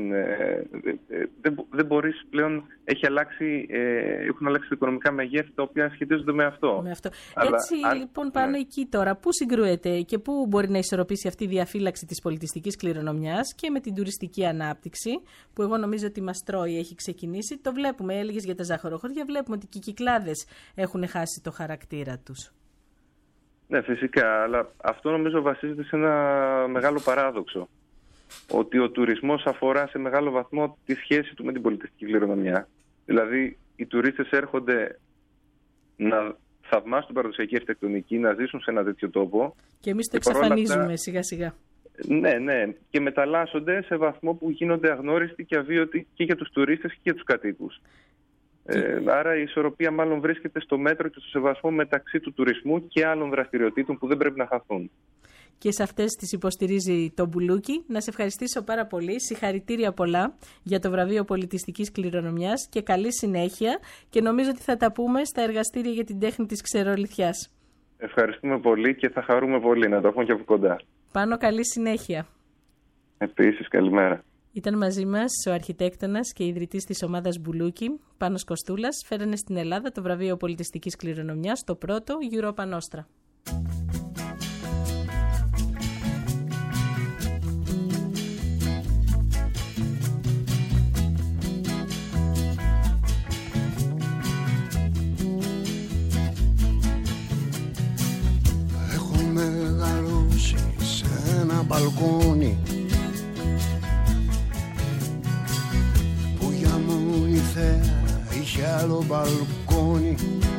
δεν μπορείς πλέον, έχουν αλλάξει οικονομικά μεγέθη τα οποία σχετίζονται με αυτό.
Έτσι λοιπόν πάνω εκεί τώρα, πού συγκρούεται και πού μπορεί να ισορροπήσει αυτή η διαφύλαξη της πολιτιστικής κληρονομιάς και με την τουριστική ανάπτυξη, που εγώ νομίζω ότι μας τρώει, έχει ξεκινήσει. Το βλέπουμε, έλεγες για τα ζαχαροχώρια, βλέπουμε ότι και οι Κυκλάδες έχουν χάσει το χαρακτήρα τους.
Ναι, φυσικά, αλλά αυτό νομίζω βασίζεται σε ένα μεγάλο παράδοξο. Ότι ο τουρισμός αφορά σε μεγάλο βαθμό τη σχέση του με την πολιτιστική κληρονομιά. Δηλαδή, οι τουρίστες έρχονται να θαυμάσουν την παραδοσιακή αρχιτεκτονική, να ζήσουν σε ένα τέτοιο τόπο.
Και εμείς το εξαφανίζουμε σιγά-σιγά.
Ναι, και μεταλλάσσονται σε βαθμό που γίνονται αγνώριστοι και αβίωτοι και για τους τουρίστες και για τους κατοίκους. Άρα η ισορροπία μάλλον βρίσκεται στο μέτρο και στο σεβασμό μεταξύ του τουρισμού και άλλων δραστηριοτήτων που δεν πρέπει να χαθούν.
και σε αυτές τις υποστηρίζει το Μπουλούκι. Να σε ευχαριστήσω πάρα πολύ. Συγχαρητήρια πολλά για το βραβείο πολιτιστικής κληρονομιάς και καλή συνέχεια, και νομίζω ότι θα τα πούμε στα εργαστήρια για την τέχνη της ξερολιθιάς.
Ευχαριστούμε πολύ και θα χαρούμε πολύ να το έχουμε και από κοντά.
Πάνω, καλή συνέχεια.
Επίσης, καλημέρα.
Ήταν μαζί μας ο αρχιτέκτονας και ιδρυτής της ομάδας Μπουλούκι, Πάνος Κοστούλας. Φέρανε στην Ελλάδα το βραβείο πολιτιστικής κληρονομιάς, το πρώτο Europa Nostra.
Έχω μεγαλώσει σε ένα μπαλκόνι που για μόνη θέα είχε άλλο μπαλκόνι.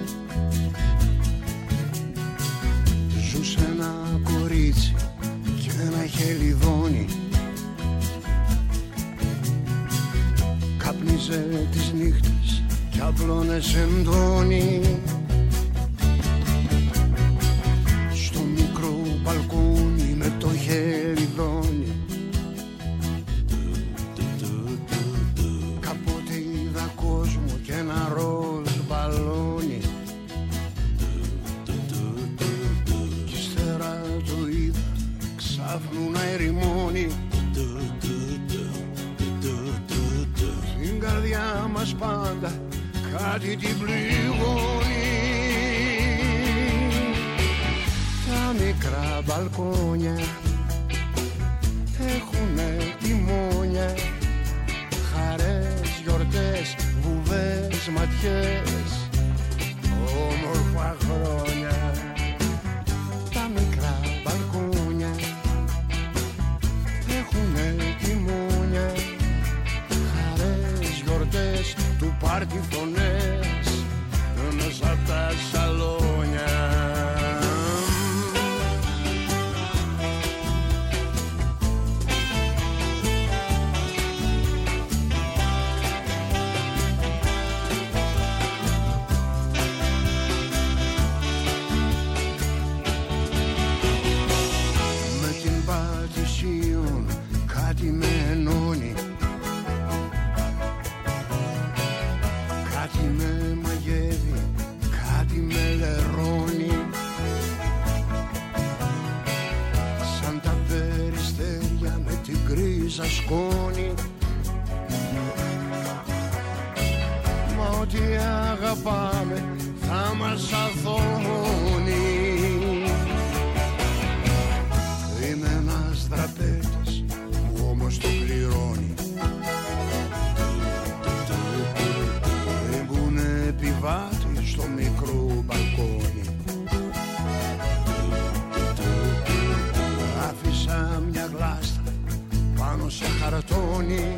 Ζούσε ένα κορίτσι και ένα χελιδόνι. Κάπνιζε τις νύχτες κι απλώνε σεντόνι. Στο μικρό μπαλκόνι με το χελιδόνι. Κάποτε είδα κόσμο και ένα ροζ μπαλόνι. Κι ύστερα το είδα ξάφνου να ερημώνει. Στην καρδιά μας πάντα κάτι την πληγώνει. Τα μικρά μπαλκόνια έχουνε τιμόνια, χαρές, γιορτές, βουβές, ματιές, όμορφα χρόνια. Τα μικρά μπαλκόνια έχουνε τιμόνια, χαρές, γιορτές, του πάρτι φωνές μέσα απ' τα σαλόνια. Κάτι με ενώνει, κάτι με μαγεύει, κάτι με λερώνει. Σαν τα περιστέρια με την γκρίζα σκόνη. Μα ό,τι αγαπάμε θα μας αθώνει. Είμαι ένας δραπέτης που όμως το πληρώνει. Ήμουν επιβάτη στο μικρό μπαλκόνι. Άφησα μια γλάστα πάνω σε χαρτόνι.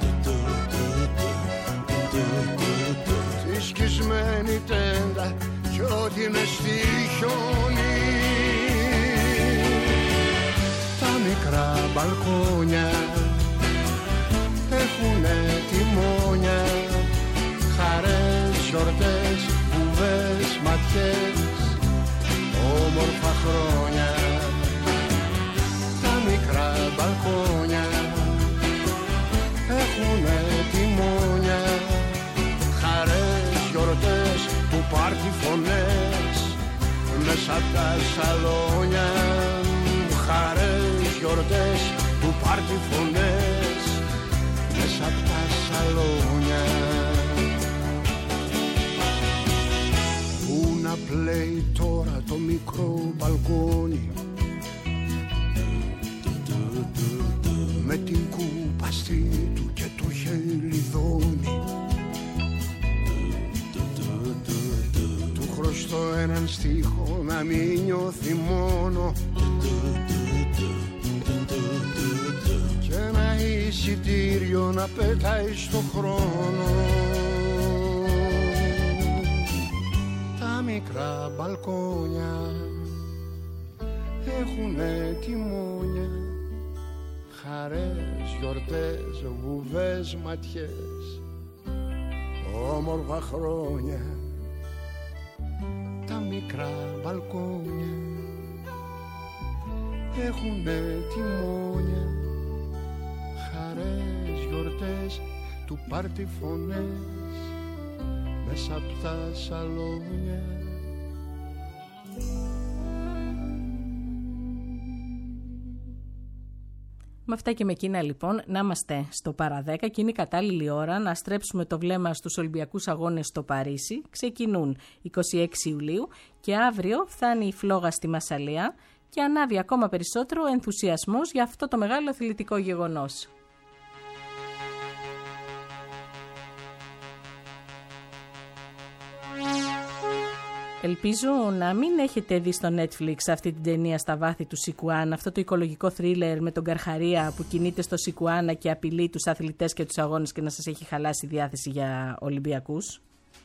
Τη σκισμένη τέντα κι ό,τι με στη χιόνι. Τα μικρά μπαλκόνια έχουνε τιμόνια, χαρές, γιορτές, βουβές, ματιές, όμορφα χρόνια. Τα μικρά μπαλκόνια έχουνε τιμόνια, χαρές, γιορτές, που πάρτι φωνές μέσα απ' τα σαλόνια. Χαρές, γιορτές, που πάρτι φωνές μέσα απ' τα σαλόνια. Πού να πλέει τώρα το μικρό μπαλκόνι με την κούπαστη του και το χελιδόνι. Του χρωστώ έναν στίχο να μην νιώθει μόνο και ένα εισιτήριο να πετάει στο χρόνο. Τα μικρά μπαλκόνια έχουνε τιμόνια, χαρές, γιορτές, βουβές, ματιές, όμορφα χρόνια. Τα μικρά μπαλκόνια έχουνε τιμόνια, χαρές, γιορτές, του πάρτι φωνές μέσα απ' τα σαλόνια.
Με αυτά και με εκείνα λοιπόν να είμαστε στο παραδέκα και είναι η κατάλληλη ώρα να στρέψουμε το βλέμμα στους Ολυμπιακούς Αγώνες στο Παρίσι. Ξεκινούν 26 Ιουλίου και αύριο φτάνει η φλόγα στη Μασσαλία και ανάβει ακόμα περισσότερο ενθουσιασμός για αυτό το μεγάλο αθλητικό γεγονός. Ελπίζω να μην έχετε δει στο Netflix αυτή την ταινία στα βάθη του Σικουάνα, αυτό το οικολογικό θρίλερ με τον Καρχαρία που κινείται στο Σικουάνα και απειλεί τους αθλητές και τους αγώνες και να σας έχει χαλάσει διάθεση για Ολυμπιακούς.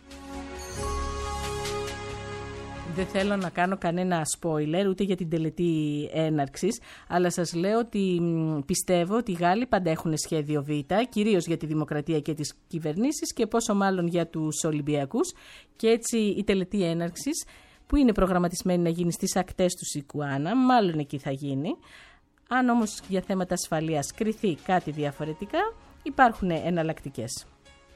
Δεν θέλω να κάνω κανένα spoiler ούτε για την τελετή έναρξης, αλλά σας λέω ότι πιστεύω ότι οι Γάλλοι πάντα έχουν σχέδιο Β, κυρίως για τη δημοκρατία και τις κυβερνήσεις και πόσο μάλλον για τους Ολυμπιακούς. Και έτσι η τελετή έναρξης, που είναι προγραμματισμένη να γίνει στις ακτές του Σικουάνα, μάλλον εκεί θα γίνει. Αν όμως για θέματα ασφαλείας κριθεί κάτι διαφορετικά, υπάρχουν εναλλακτικές.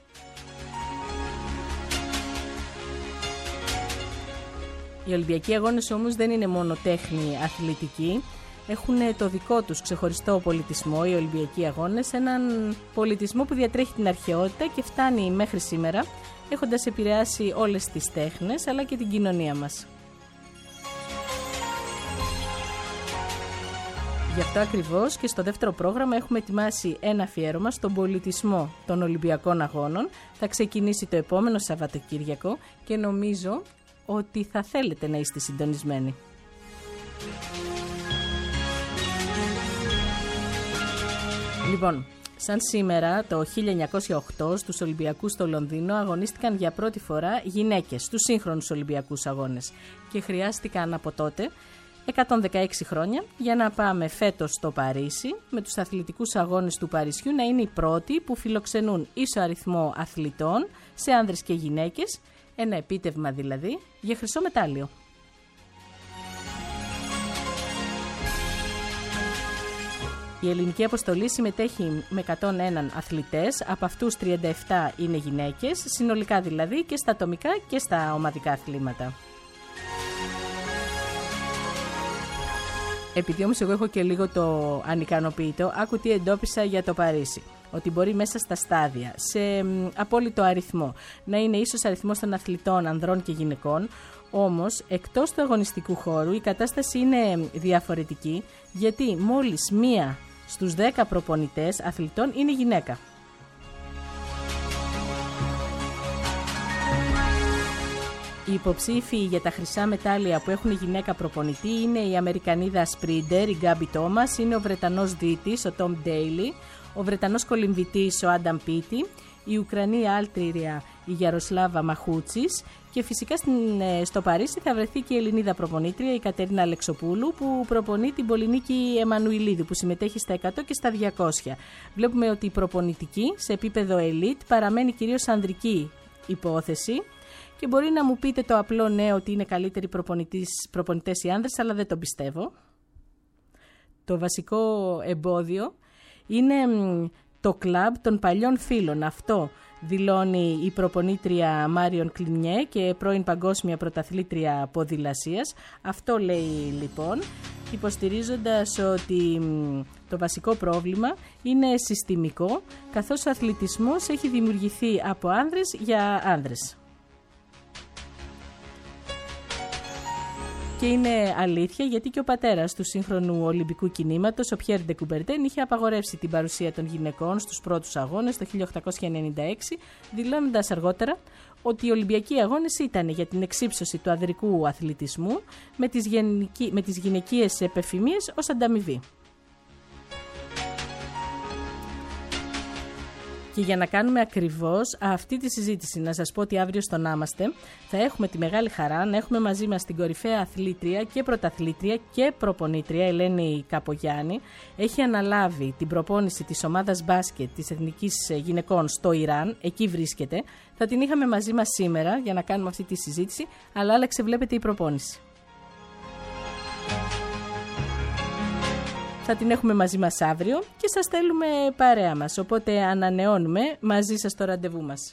Οι Ολυμπιακοί Αγώνες όμως δεν είναι μόνο τέχνη αθλητική, έχουν το δικό τους ξεχωριστό πολιτισμό οι Ολυμπιακοί Αγώνες, έναν πολιτισμό που διατρέχει την αρχαιότητα και φτάνει μέχρι σήμερα, έχοντας επηρεάσει όλες τις τέχνες αλλά και την κοινωνία μας. Γι' αυτό ακριβώς και στο δεύτερο πρόγραμμα έχουμε ετοιμάσει ένα αφιέρωμα στον πολιτισμό των Ολυμπιακών Αγώνων. Θα ξεκινήσει το επόμενο Σαββατοκύριακο και νομίζω ότι θα θέλετε να είστε συντονισμένοι. Λοιπόν, σαν σήμερα το 1908 στους Ολυμπιακούς στο Λονδίνο αγωνίστηκαν για πρώτη φορά γυναίκες στους σύγχρονους Ολυμπιακούς Αγώνες και χρειάστηκαν από τότε 116 χρόνια για να πάμε φέτος στο Παρίσι με τους αθλητικούς αγώνες του Παρισιού να είναι οι πρώτοι που φιλοξενούν ίσο αριθμό αθλητών σε άνδρες και γυναίκες, ένα επίτευγμα δηλαδή για χρυσό μετάλλιο. Η ελληνική αποστολή συμμετέχει με 101 αθλητές, από αυτούς 37 είναι γυναίκες, συνολικά δηλαδή και στα ατομικά και στα ομαδικά αθλήματα. Επειδή όμως εγώ έχω και λίγο το ανικανοποιητό, άκου τι εντόπισα για το Παρίσι. Ότι μπορεί μέσα στα στάδια, σε απόλυτο αριθμό, να είναι ίσως αριθμός των αθλητών ανδρών και γυναικών, όμως εκτός του αγωνιστικού χώρου η κατάσταση είναι διαφορετική, γιατί μόλις 1 στους 10 προπονητές αθλητών είναι γυναίκα. Οι υποψήφοι για τα χρυσά μετάλλια που έχουν γυναίκα προπονητή είναι η Αμερικανίδα σπρίντερ, η Γκάμπι Τόμας, είναι ο Βρετανός δίτης, ο Τόμ Ντέιλι, ο Βρετανός κολυμβητής, ο Άνταμ Πίτι, η Ουκρανή άλτρηρια, η Γιαροσλάβα Μαχούτσης και φυσικά στο Παρίσι θα βρεθεί και η Ελληνίδα προπονήτρια, η Κατερίνα Αλεξοπούλου, που προπονεί την Πολυνίκη Εμμανουηλίδου, που συμμετέχει στα 100 και στα 200. Βλέπουμε ότι η προπονητική σε επίπεδο elite παραμένει κυρίως ανδρική υπόθεση. Και μπορεί να μου πείτε το απλό ναι ότι είναι καλύτεροι προπονητές οι άνδρες, αλλά δεν το πιστεύω. Το βασικό εμπόδιο είναι το κλαμπ των παλιών φίλων. Αυτό δηλώνει η προπονήτρια Μάριον Κλινιέ και πρώην παγκόσμια πρωταθλήτρια ποδηλασίας. Αυτό λέει λοιπόν, υποστηρίζοντας ότι το βασικό πρόβλημα είναι συστημικό, καθώς ο αθλητισμός έχει δημιουργηθεί από άνδρες για άνδρες. Και είναι αλήθεια, γιατί και ο πατέρας του σύγχρονου Ολυμπικού κινήματος, ο Πιέρ Ντε Κουμπερτέν, είχε απαγορεύσει την παρουσία των γυναικών στους πρώτους αγώνες το 1896, δηλώνοντας αργότερα ότι οι Ολυμπιακοί αγώνες ήταν για την εξύψωση του ανδρικού αθλητισμού με τις γυναικείες επεφημίες ως ανταμοιβή. Και για να κάνουμε ακριβώς αυτή τη συζήτηση, να σας πω ότι αύριο στον Άμαστε θα έχουμε τη μεγάλη χαρά να έχουμε μαζί μας την κορυφαία αθλήτρια και πρωταθλήτρια και προπονήτρια Ελένη Καπογιάννη. Έχει αναλάβει την προπόνηση της ομάδας μπάσκετ της Εθνικής Γυναικών στο Ιράν, εκεί βρίσκεται. Θα την είχαμε μαζί μας σήμερα για να κάνουμε αυτή τη συζήτηση, αλλά άλλαξε βλέπετε η προπόνηση. Θα την έχουμε μαζί μας αύριο και σας στέλνουμε παρέα μας. Οπότε ανανεώνουμε μαζί σας το ραντεβού μας.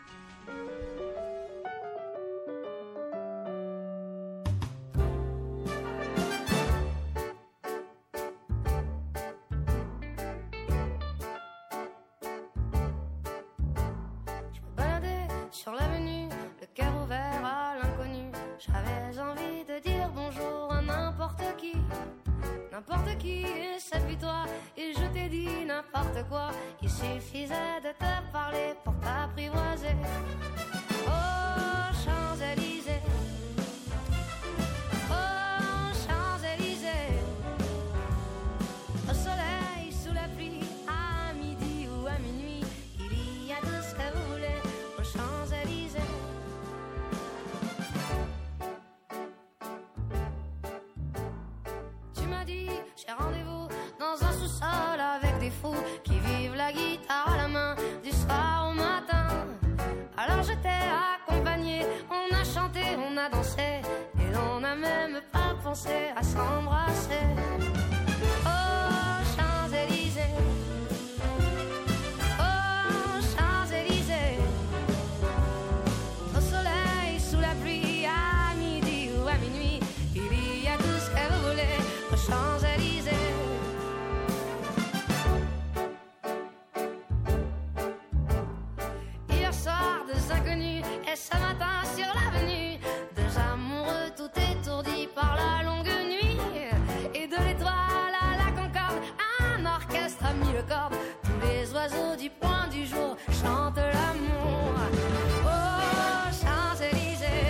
Sur l'avenue, le cœur ouvert à l'inconnu, j'avais envie de dire bonjour à n'importe qui, et c'est puis toi, et je t'ai dit n'importe quoi, il suffisait de te parler pour t'apprivoiser. Oh, Champs-Élysées, oh, Champs-Élysées, au soleil, sous la pluie, à midi ou à minuit, il y a tout ce que vous voulez. Champs-Élysées. Tu m'as dit, j'ai rendez-vous dans un sous-sol avec des fous qui vivent la guitare à la main du soir au matin. Alors je t'ai accompagné, on a chanté, on a dansé et on n'a même pas pensé à s'embrasser. Oh, Champs-Élysées. Champs-Élysées. Hier soir, deux inconnus, et ce matin sur l'avenue, deux amoureux tout étourdis par la longue nuit. Et de l'étoile à la Concorde, un orchestre a mis le corps. Tous les oiseaux du point du jour chantent l'amour. Oh, Champs-Élysées.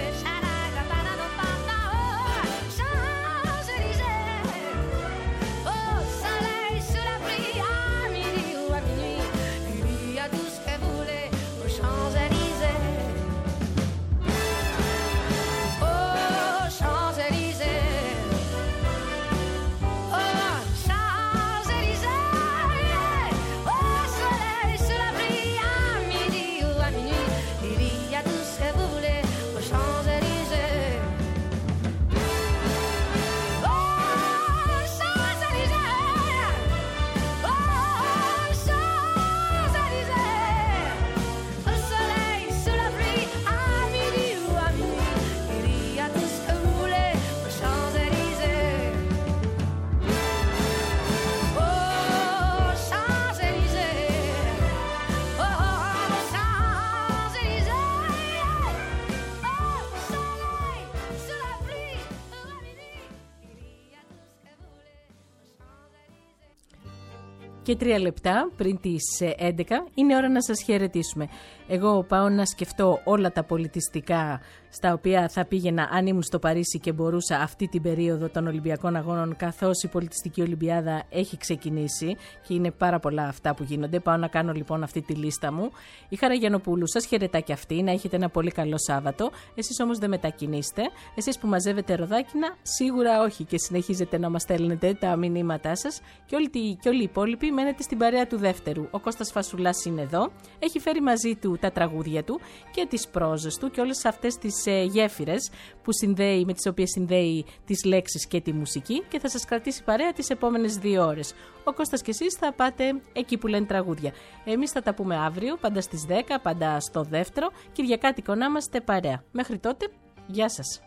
Και 3 λεπτά πριν τις 11 είναι ώρα να σας χαιρετήσουμε. Εγώ πάω να σκεφτώ όλα τα πολιτιστικά στα οποία θα πήγαινα αν ήμουν στο Παρίσι και μπορούσα αυτή την περίοδο των Ολυμπιακών Αγώνων, καθώς η Πολιτιστική Ολυμπιάδα έχει ξεκινήσει και είναι πάρα πολλά αυτά που γίνονται. Πάω να κάνω λοιπόν αυτή τη λίστα μου. Η Χαρά Γιαννοπούλου, σας χαιρετά και αυτή, να έχετε ένα πολύ καλό Σάββατο. Εσείς όμως δεν μετακινήστε. Εσείς που μαζεύετε ροδάκινα, σίγουρα όχι και συνεχίζετε να μας στέλνετε τα μηνύματά σας. Και όλοι οι υπόλοιποι μένετε στην παρέα του δεύτερου. Ο Κώστας Φασουλάς είναι εδώ. Έχει φέρει μαζί του τα τραγούδια του και τις πρόζες του και όλες αυτές τις γέφυρες που συνδέει, με τις οποίες συνδέει τις λέξεις και τη μουσική και θα σας κρατήσει παρέα τις επόμενες 2 ώρες. Ο Κώστας και εσείς θα πάτε εκεί που λένε τραγούδια. Εμείς θα τα πούμε αύριο, πάντα στις 10, πάντα στο δεύτερο. Κυριακάτικο να είμαστε παρέα. Μέχρι τότε, γεια σας.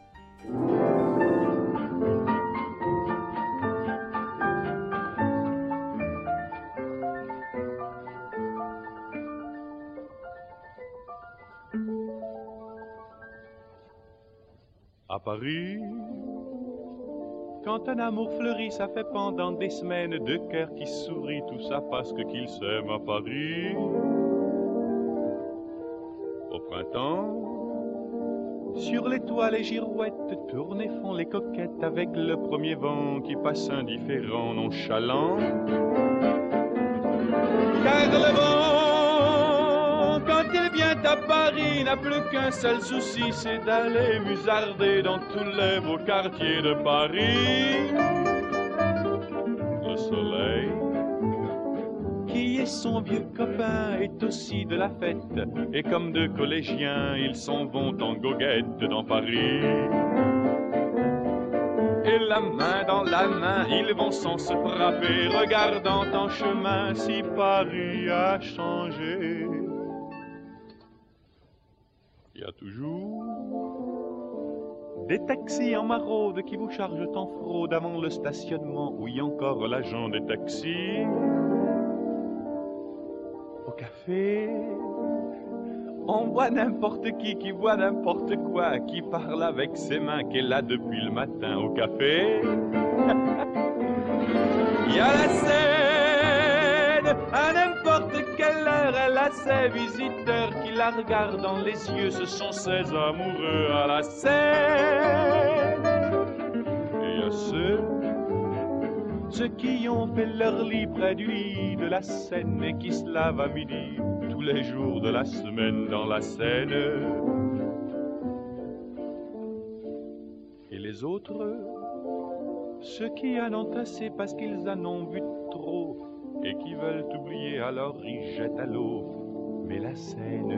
À Paris, quand un amour fleurit, ça fait pendant des semaines 2 cœurs qui sourient, tout ça parce qu'ils s'aiment à Paris. Au printemps, sur les toits les girouettes tournent et font les coquettes avec le premier vent qui passe indifférent, nonchalant. Car le vent, quand il vient à Paris, n'a plus qu'un seul souci, c'est d'aller musarder dans tous les beaux quartiers de Paris. Le soleil, qui est son vieux copain, est aussi de la fête, et comme 2 collégiens, ils s'en vont en goguette dans Paris. Et la main dans la main, ils vont sans se frapper, regardant en chemin si Paris a changé. Il y a toujours des taxis en maraude qui vous chargent en fraude avant le stationnement. Oui, encore l'agent des taxis. Au café, on voit n'importe qui voit n'importe quoi, qui parle avec ses mains, qui est là depuis le matin au café. Il y a la scène, à n'importe quelle heure, elle a ses visiteurs qui la regardent dans les yeux, ce sont ses amoureux à la scène. Et il y a ceux qui ont fait leur lit près du lit de la Seine et qui se lavent à midi tous les jours de la semaine dans la Seine. Et les autres, ceux qui en ont assez parce qu'ils en ont vu trop et qui veulent oublier, alors ils jettent à l'eau. Mais la Seine,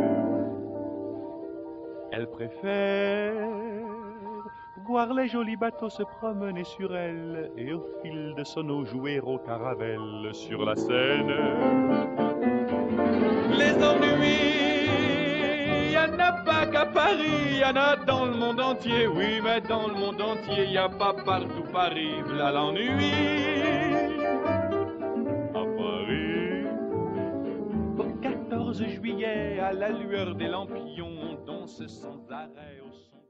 elle préfère voir les jolis bateaux se promener sur elle et au fil de son eau jouer au caravelle sur la Seine. Les ennuis, y en a pas qu'à Paris, y en a dans le monde entier. Oui, mais dans le monde entier, y a pas partout Paris, v'là l'ennui. À Paris, au 14 juillet, à la lueur des lampions, on danse sans arrêt au son.